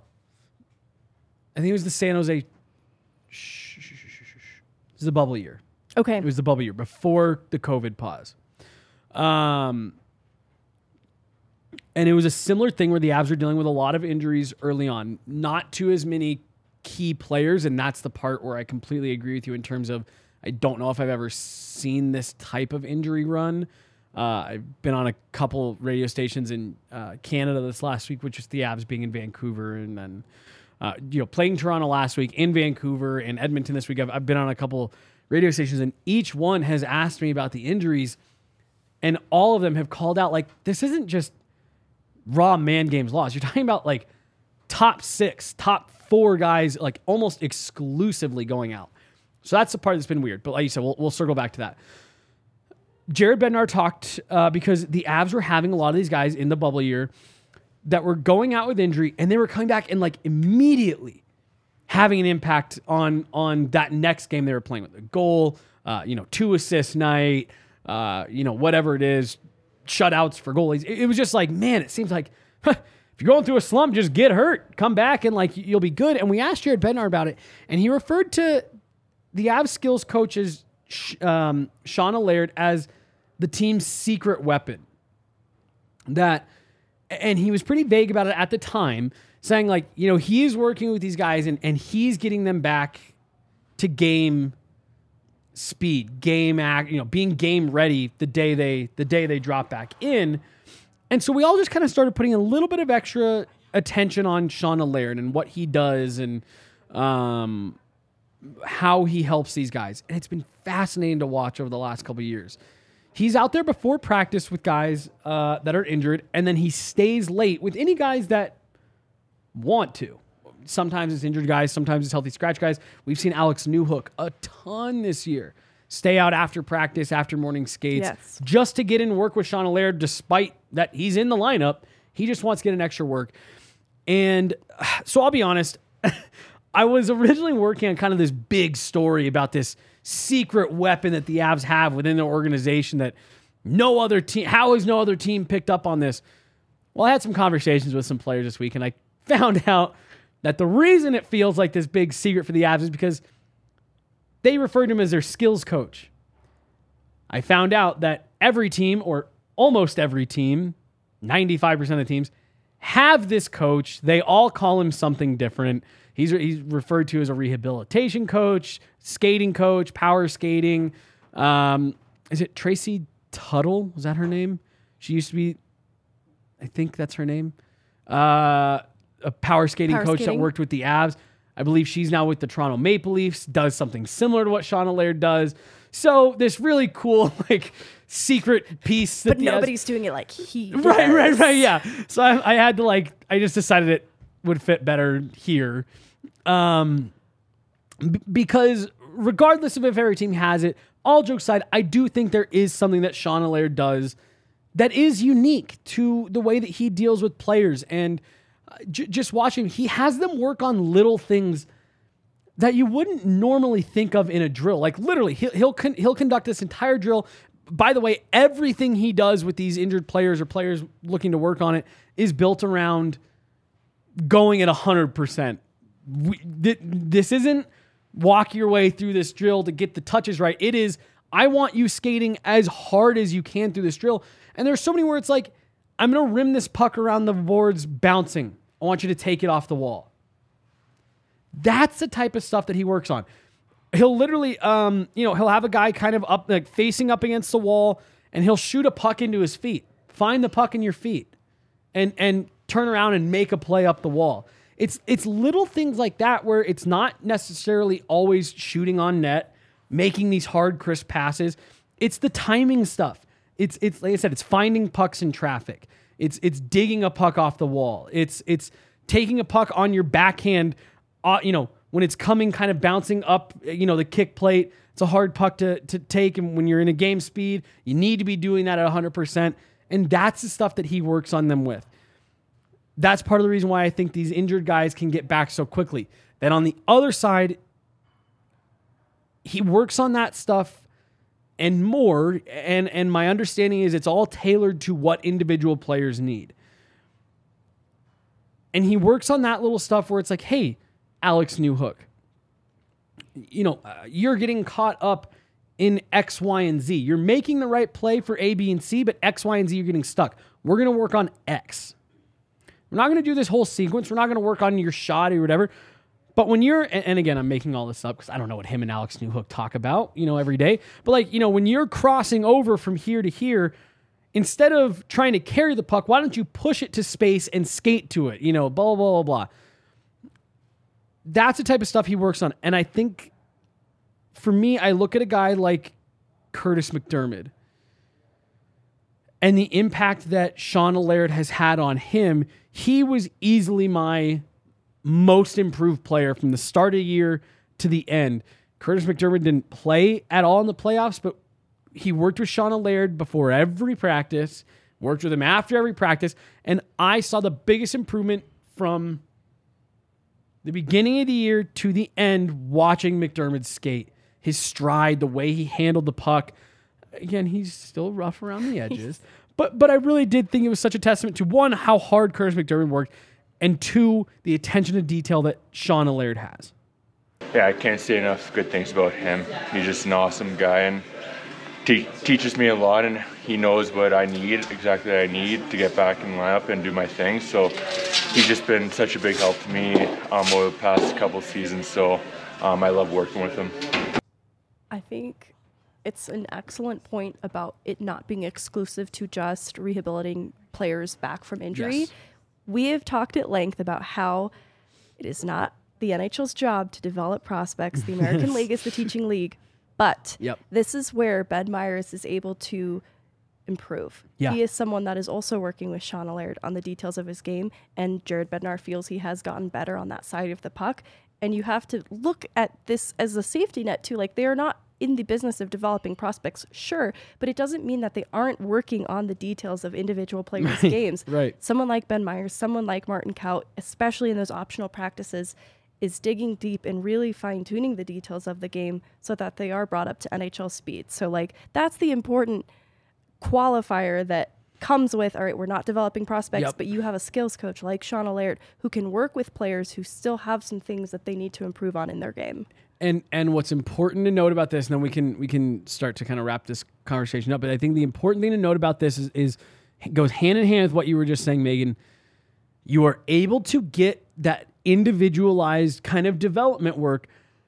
I think it was the San Jose. Shh, shh, shh, shh, shh, shh. This is the bubble year. Okay. It was the bubble year before the COVID pause. Um, and it was a similar thing where the Avs were dealing with a lot of injuries early on, not to as many key players. And that's the part where I completely agree with you in terms of I don't know if I've ever seen this type of injury run. Uh, I've been on a couple radio stations in uh, Canada this last week, which is the Avs being in Vancouver, and then uh, you know playing Toronto last week, in Vancouver, and Edmonton this week. I've, I've been on a couple radio stations, and each one has asked me about the injuries, and all of them have called out like this isn't just raw man games lost. You're talking about like top six, top four guys, like almost exclusively going out. So that's the part that's been weird. But like you said, we'll, we'll circle back to that. Jared Bednar talked uh, because the Avs were having a lot of these guys in the bubble year that were going out with injury, and they were coming back and like immediately having an impact on on that next game they were playing with. A goal, uh, you know, two assist night, uh, you know, whatever it is, shutouts for goalies. It, it was just like, man, it seems like huh, if you're going through a slump, just get hurt, come back, and like you'll be good. And we asked Jared Bednar about it, and he referred to the Avs skills coaches um, Shauna Laird as the team's secret weapon. That, and he was pretty vague about it at the time, saying like, you know, he is working with these guys and, and he's getting them back to game speed, game act, you know, being game ready the day they the day they drop back in. And so we all just kind of started putting a little bit of extra attention on Shauna Laird and what he does and um, how he helps these guys. And it's been fascinating to watch over the last couple of years. He's out there before practice with guys uh, that are injured, and then he stays late with any guys that want to. Sometimes it's injured guys, sometimes it's healthy scratch guys. We've seen Alex Newhook a ton this year stay out after practice, after morning skates, Yes. just to get in work with Shauna Laird, despite that he's in the lineup. He just wants to get an extra work. And so I'll be honest, I was originally working on kind of this big story about this secret weapon that the Avs have within their organization that no other team, how has no other team picked up on this? Well, I had some conversations with some players this week, and I found out that the reason it feels like this big secret for the Avs is because they refer to him as their skills coach. I found out that every team, or almost every team, ninety-five percent of the teams, have this coach. They all call him something different. He's, he's referred to as a rehabilitation coach, skating coach, power skating. Um, is it Tracy Tuttle? Was that her name? She used to be, I think that's her name. Uh, a power skating Power coach skating. that worked with the Avs. I believe she's now with the Toronto Maple Leafs, does something similar to what Shauna Laird does. So this really cool, like, secret piece. That But the Avs- nobody's doing it like he Right, right, does. right, yeah. So I, I had to, like, I just decided it would fit better here. Um, b- because regardless of if every team has it, all jokes aside, I do think there is something that Shauna Laird does that is unique to the way that he deals with players. And uh, j- just watching, he has them work on little things that you wouldn't normally think of in a drill. Like literally, he'll he'll, con- he'll conduct this entire drill. By the way, everything he does with these injured players or players looking to work on it is built around going at one hundred percent. We, th- this isn't walk your way through this drill to get the touches right. It is, I want you skating as hard as you can through this drill. And there's so many where it's like, I'm going to rim this puck around the boards bouncing. I want you to take it off the wall. That's the type of stuff that he works on. He'll literally, um, you know, he'll have a guy kind of up, like facing up against the wall, and he'll shoot a puck into his feet. Find the puck in your feet and, and turn around and make a play up the wall. It's it's little things like that where it's not necessarily always shooting on net, making these hard, crisp passes. It's the timing stuff. It's it's like I said, it's finding pucks in traffic. It's it's digging a puck off the wall. It's it's taking a puck on your backhand, uh, you know, when it's coming kind of bouncing up, you know, the kick plate. It's a hard puck to to take, and when you're in a game speed, you need to be doing that at one hundred percent. And that's the stuff that he works on them with. That's part of the reason why I think these injured guys can get back so quickly. Then on the other side, he works on that stuff and more, and, and my understanding is it's all tailored to what individual players need. And he works on that little stuff where it's like, hey, Alex Newhook, you know, uh, you're getting caught up in X, Y, and Z. You're making the right play for A, B, and C, but X, Y, and Z, you're getting stuck. We're going to work on X. We're not going to do this whole sequence. We're not going to work on your shot or whatever. But when you're, and, and again, I'm making all this up because I don't know what him and Alex Newhook talk about, you know, every day. But like, you know, when you're crossing over from here to here, instead of trying to carry the puck, why don't you push it to space and skate to it? You know, blah, blah, blah, blah. That's the type of stuff he works on. And I think for me, I look at a guy like Curtis McDermott and the impact that Shauna Laird has had on him. He was easily my most improved player from the start of the year to the end. Curtis McDermott didn't play at all in the playoffs, but he worked with Shauna Laird before every practice, worked with him after every practice, and I saw the biggest improvement from the beginning of the year to the end watching McDermott skate. His stride, the way he handled the puck. Again, he's still rough around the edges. But but I really did think it was such a testament to, one, how hard Curtis McDermott worked, and two, the attention to detail that Shauna Laird has. Yeah, I can't say enough good things about him. He's just an awesome guy and te- teaches me a lot, and he knows what I need, exactly what I need to get back in the lineup and do my thing. So he's just been such a big help to me um, over the past couple seasons. So um, I love working with him. I think it's an excellent point about it not being exclusive to just rehabilitating players back from injury. Yes. We have talked at length about how it is not the N H L's job to develop prospects. The American League is the teaching league. But Yep. this is where Ben Myers is able to improve. Yeah. He is someone that is also working with Shauna Laird on the details of his game, and Jared Bednar feels he has gotten better on that side of the puck. And you have to look at this as a safety net too. Like, they are not in the business of developing prospects, sure, but it doesn't mean that they aren't working on the details of individual players' games. Right. Someone like Ben Myers, someone like Martin Kaut, especially in those optional practices, is digging deep and really fine-tuning the details of the game so that they are brought up to N H L speed. So, like, that's the important qualifier that comes with, all right, we're not developing prospects, Yep. but you have a skills coach like Shauna Laird who can work with players who still have some things that they need to improve on in their game. And and what's important to note about this, and then we can we can start to kind of wrap this conversation up. But I think the important thing to note about this is, is it goes hand in hand with what you were just saying, Megan. You are able to get that individualized kind of development work,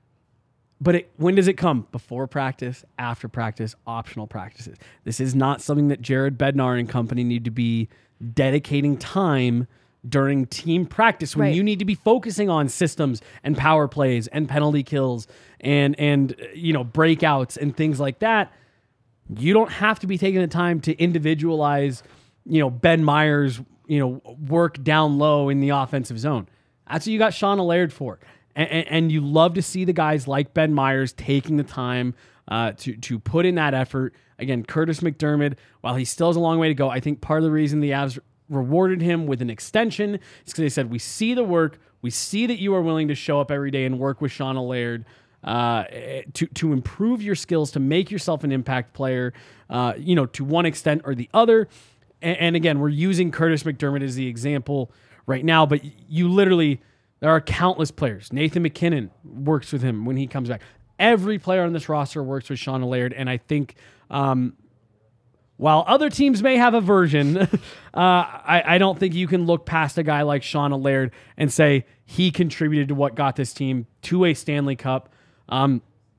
but it, when does it come? Before practice, after practice, optional practices. This is not something that Jared Bednar and company need to be dedicating time during team practice when Right. you need to be focusing on systems and power plays and penalty kills and and you know breakouts and things like that. You don't have to be taking the time to individualize, you know, Ben Myers, you know, work down low in the offensive zone. That's what you got Shauna Laird for. And, and, and you love to see the guys like Ben Myers taking the time uh, to to put in that effort. Again, Curtis McDermott, while he still has a long way to go, I think part of the reason the Avs rewarded him with an extension is because they said, we see the work, we see that you are willing to show up every day and work with Shauna Laird uh, to to improve your skills, to make yourself an impact player, uh, you know, to one extent or the other. And, and again, we're using Curtis McDermott as the example right now, but you literally, there are countless players. Nathan McKinnon works with him when he comes back. Every player on this roster works with Shauna Laird, and I think um, while other teams may have a version, uh, I, I don't think you can look past a guy like Shauna Laird and say he contributed to what got this team to a Stanley Cup. Um,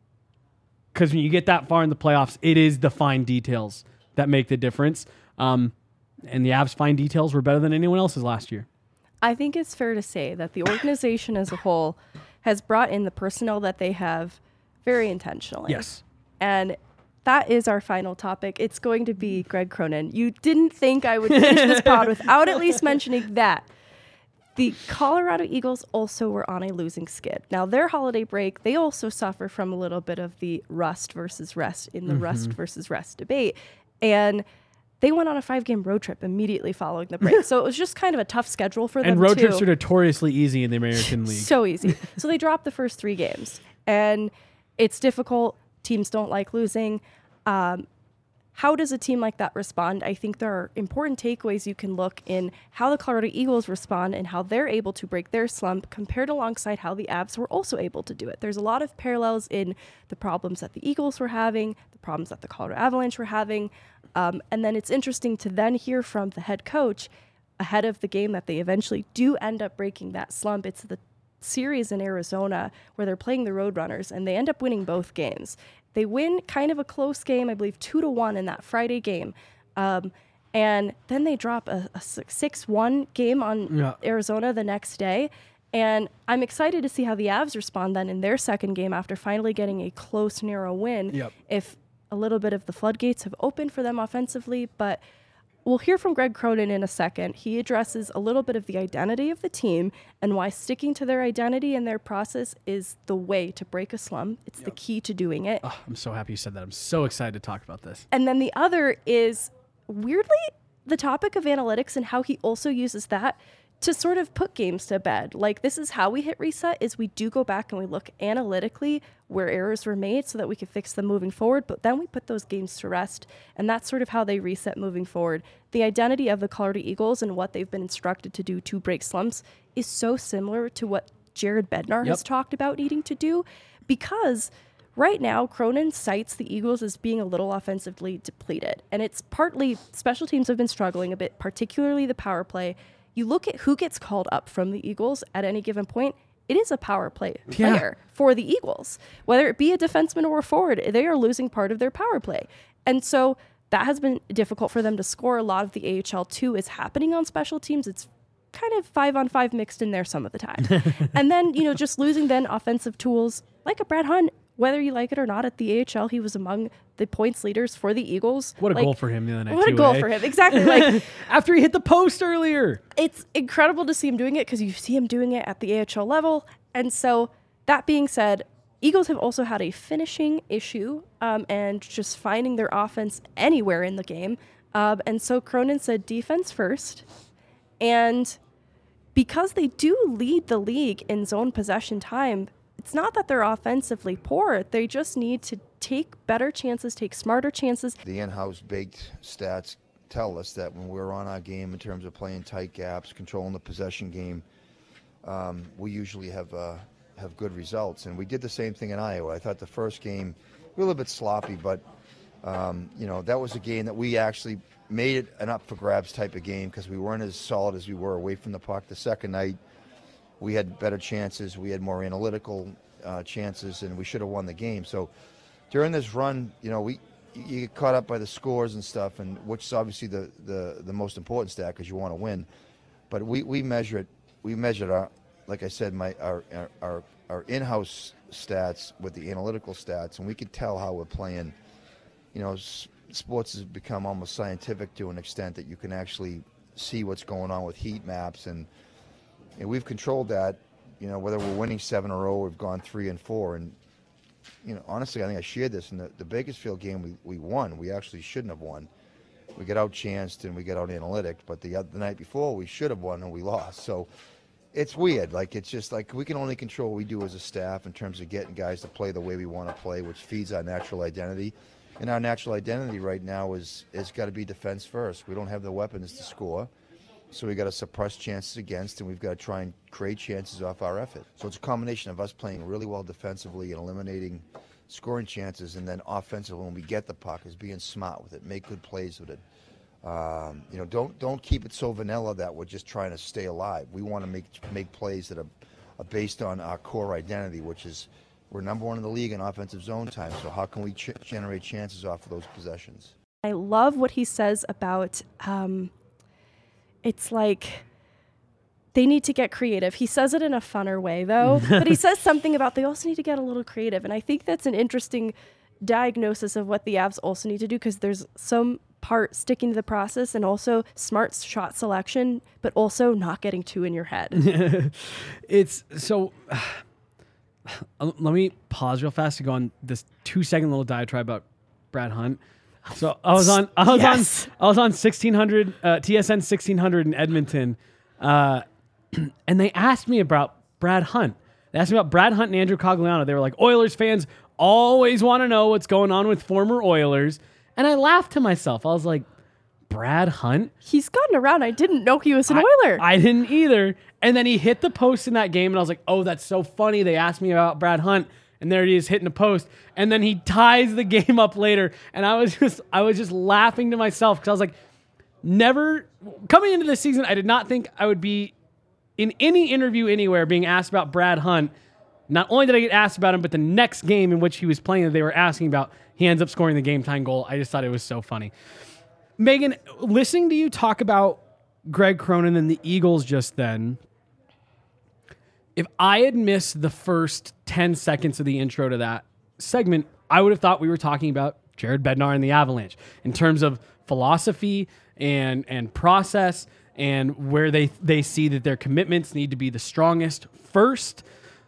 because when you get that far in the playoffs, it is the fine details that make the difference. Um, and the Avs' fine details were better than anyone else's last year. I think it's fair to say that the organization as a whole has brought in the personnel that they have very intentionally. Yes. And that is our final topic. It's going to be Greg Cronin. You didn't think I would finish this pod without at least mentioning that. The Colorado Eagles also were on a losing skid. Now, their holiday break, they also suffer from a little bit of the rust versus rest in the mm-hmm. rust versus rest debate. And they went on a five-game road trip immediately following the break. So it was just kind of a tough schedule for them, And road too. trips are notoriously easy in the American League. So easy. So they dropped the first three games. And it's difficult. Teams don't like losing. Um, how does a team like that respond? I think there are important takeaways you can look in how the Colorado Eagles respond and how they're able to break their slump compared alongside how the Avs were also able to do it. There's a lot of parallels in the problems that the Eagles were having, the problems that the Colorado Avalanche were having. Um, and then it's interesting to then hear from the head coach ahead of the game that they eventually do end up breaking that slump. It's the series in Arizona where they're playing the Roadrunners and they end up winning both games. They win kind of a close game, I believe two to one in that Friday game. Um, and then they drop a, a six one game on yeah. Arizona the next day. And I'm excited to see how the Avs respond then in their second game after finally getting a close, narrow win. Yep. If a little bit of the floodgates have opened for them offensively, but we'll hear from Greg Cronin in a second. He addresses a little bit of the identity of the team and why sticking to their identity and their process is the way to break a slump. It's yep. the key to doing it. Oh, I'm so happy you said that. I'm so excited to talk about this. And then the other is, weirdly, the topic of analytics and how he also uses that to sort of put games to bed. Like, this is how we hit reset, is we do go back and we look analytically where errors were made so that we can fix them moving forward, but then we put those games to rest, and that's sort of how they reset moving forward. The identity of the Colorado Eagles and what they've been instructed to do to break slumps is so similar to what Jared Bednar yep. has talked about needing to do, because right now, Cronin cites the Eagles as being a little offensively depleted, and it's partly special teams have been struggling a bit, particularly the power play. You look at who gets called up from the Eagles at any given point, it is a power play player yeah. for the Eagles. Whether it be a defenseman or a forward, they are losing part of their power play. And so that has been difficult for them to score. A lot of the A H L too is happening on special teams. It's kind of five on five mixed in there some of the time. And then, you know, just losing then offensive tools like a Brad Hunt. Whether you like it or not, at the A H L, he was among the points leaders for the Eagles. What a like, goal for him the other night. What a goal for him. Exactly. Like after he hit the post earlier. It's incredible to see him doing it because you see him doing it at the A H L level. And so that being said, Eagles have also had a finishing issue um, and just finding their offense anywhere in the game. Um, and so Cronin said defense first. And because they do lead the league in zone possession time, it's not that they're offensively poor. They just need to take better chances, take smarter chances. The in-house baked stats tell us that when we're on our game in terms of playing tight gaps, controlling the possession game, um, we usually have uh, have good results. And we did the same thing in Iowa. I thought the first game, we were a little bit sloppy, but, um, you know, that was a game that we actually made it an up-for-grabs type of game because we weren't as solid as we were away from the puck. The second night, we had better chances. We had more analytical uh, chances, and we should have won the game. So during this run, you know, we you get caught up by the scores and stuff, and which is obviously the, the, the most important stat because you want to win. But we, we measure it. We measured our, like I said, my our our, our in-house stats with the analytical stats, and we could tell how we're playing. You know, s- sports has become almost scientific to an extent that you can actually see what's going on with heat maps, and, and we've controlled that. You know, whether we're winning seven in a row, we've gone three and four, and you know, honestly, I think I shared this in the, the Bakersfield game. We we won. We actually shouldn't have won. We get out chanced and we get out analytic, but the the night before we should have won and we lost. So it's weird. Like it's just like we can only control what we do as a staff in terms of getting guys to play the way we want to play, which feeds our natural identity. And our natural identity right now is is got to be defense first. We don't have the weapons to score, so we got to suppress chances against, and we've got to try and create chances off our effort. So it's a combination of us playing really well defensively and eliminating scoring chances, and then offensively when we get the puck is being smart with it, make good plays with it. Um, you know, don't don't keep it so vanilla that we're just trying to stay alive. We want to make make plays that are, are based on our core identity, which is we're number one in the league in offensive zone time. So how can we ch- generate chances off of those possessions? I love what he says about um, it's like they need to get creative. He says it in a funner way, though, but he says something about they also need to get a little creative. And I think that's an interesting diagnosis of what the Avs also need to do, because there's some part sticking to the process and also smart shot selection, but also not getting too in your head. It's so... Let me pause real fast to go on this two second little diatribe about Brad Hunt. So I was on, I was Yes. on, I was on sixteen hundred, uh, T S N sixteen hundred in Edmonton, uh, and they asked me about Brad Hunt. They asked me about Brad Hunt and Andrew Cogliano. They were like, Oilers fans always want to know what's going on with former Oilers, and I laughed to myself. I was like, Brad Hunt? He's gotten around. I didn't know he was an I, Oiler. I didn't either. And then he hit the post in that game, and I was like, oh, that's so funny. They asked me about Brad Hunt, and there he is hitting the post. And then he ties the game up later, and I was just I was just laughing to myself because I was like, never, coming into this season, I did not think I would be in any interview anywhere being asked about Brad Hunt. Not only did I get asked about him, but the next game in which he was playing that they were asking about, he ends up scoring the game-tying goal. I just thought it was so funny. Megan, listening to you talk about Greg Cronin and the Eagles just then, if I had missed the first ten seconds of the intro to that segment, I would have thought we were talking about Jared Bednar and the Avalanche in terms of philosophy and and process and where they, they see that their commitments need to be the strongest first.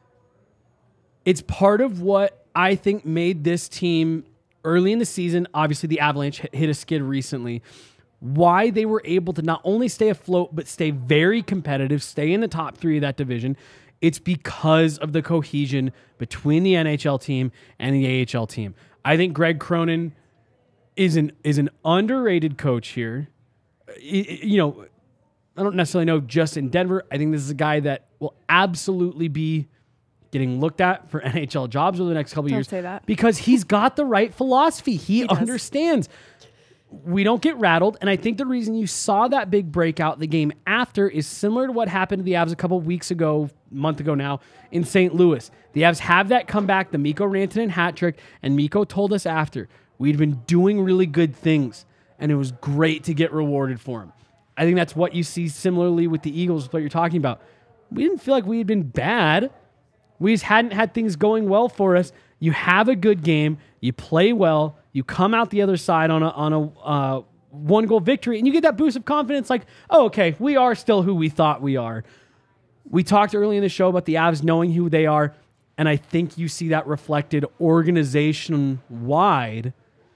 It's part of what I think made this team early in the season, obviously the Avalanche hit a skid recently, why they were able to not only stay afloat, but stay very competitive, stay in the top three of that division. It's because of the cohesion between the N H L team and the A H L team. I think Greg Cronin is an, is an underrated coach here. You know, I don't necessarily know just in Denver. I think this is a guy that will absolutely be getting looked at for N H L jobs over the next couple of Don't years say that. because he's got the right philosophy. He, He does. understands. We don't get rattled, and I think the reason you saw that big breakout the game after is similar to what happened to the Avs a couple weeks ago, month ago now, in Saint Louis. The Avs have that comeback, the Mikko Rantanen hat trick, and Mikko told us after, we'd been doing really good things, and it was great to get rewarded for him. I think that's what you see similarly with the Eagles, what you're talking about. We didn't feel like we had been bad. We just hadn't had things going well for us. You have a good game. You play well. You come out the other side on a on a uh, one goal victory, and you get that boost of confidence. Like, oh, okay, we are still who we thought we are. We talked early in the show about the Avs knowing who they are, and I think you see that reflected organization wide.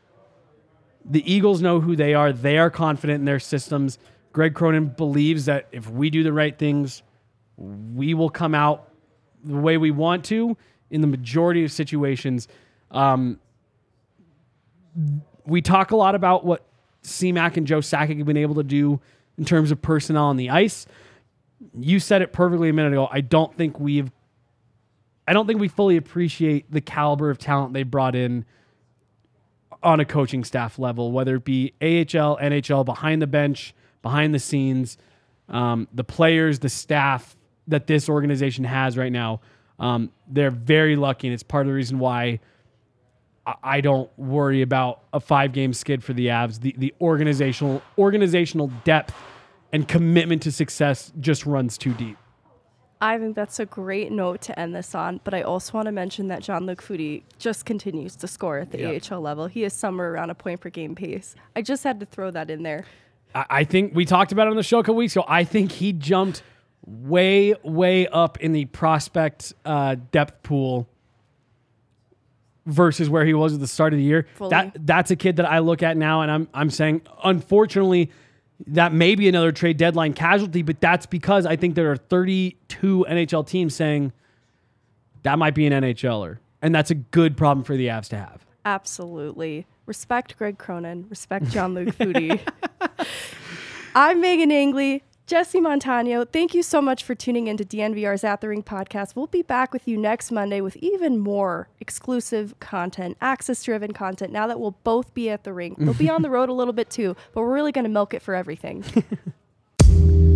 The Eagles know who they are. They are confident in their systems. Greg Cronin believes that if we do the right things, we will come out the way we want to in the majority of situations. Um, we talk a lot about what C-Mac and Joe Sakic have been able to do in terms of personnel on the ice. You said it perfectly a minute ago. I don't think we've I don't think we fully appreciate the caliber of talent they brought in on a coaching staff level, whether it be A H L, N H L, behind the bench, behind the scenes, um, the players, the staff that this organization has right now. Um, they're very lucky, and it's part of the reason why I, I don't worry about a five-game skid for the Avs. The the organizational organizational depth and commitment to success just runs too deep. I think that's a great note to end this on, but I also want to mention that Jean-Luc Foudy just continues to score at the Yeah. A H L level. He is somewhere around a point per game pace. I just had to throw that in there. I, I think we talked about it on the show a couple weeks ago. I think he jumped way, way up in the prospect uh, depth pool versus where he was at the start of the year. Fully. That that's a kid that I look at now, and I'm I'm saying, unfortunately, that may be another trade deadline casualty, but that's because I think there are thirty-two N H L teams saying that might be an NHLer, and that's a good problem for the Avs to have. Absolutely. Respect Greg Cronin. Respect Jean-Luc Foudy. I'm Megan Angley. Jesse Montano, thank you so much for tuning into D N V R's At the Rink podcast. We'll be back with you next Monday with even more exclusive content, access-driven content, now that we'll both be at the rink. We'll be on the road a little bit too, but we're really going to milk it for everything.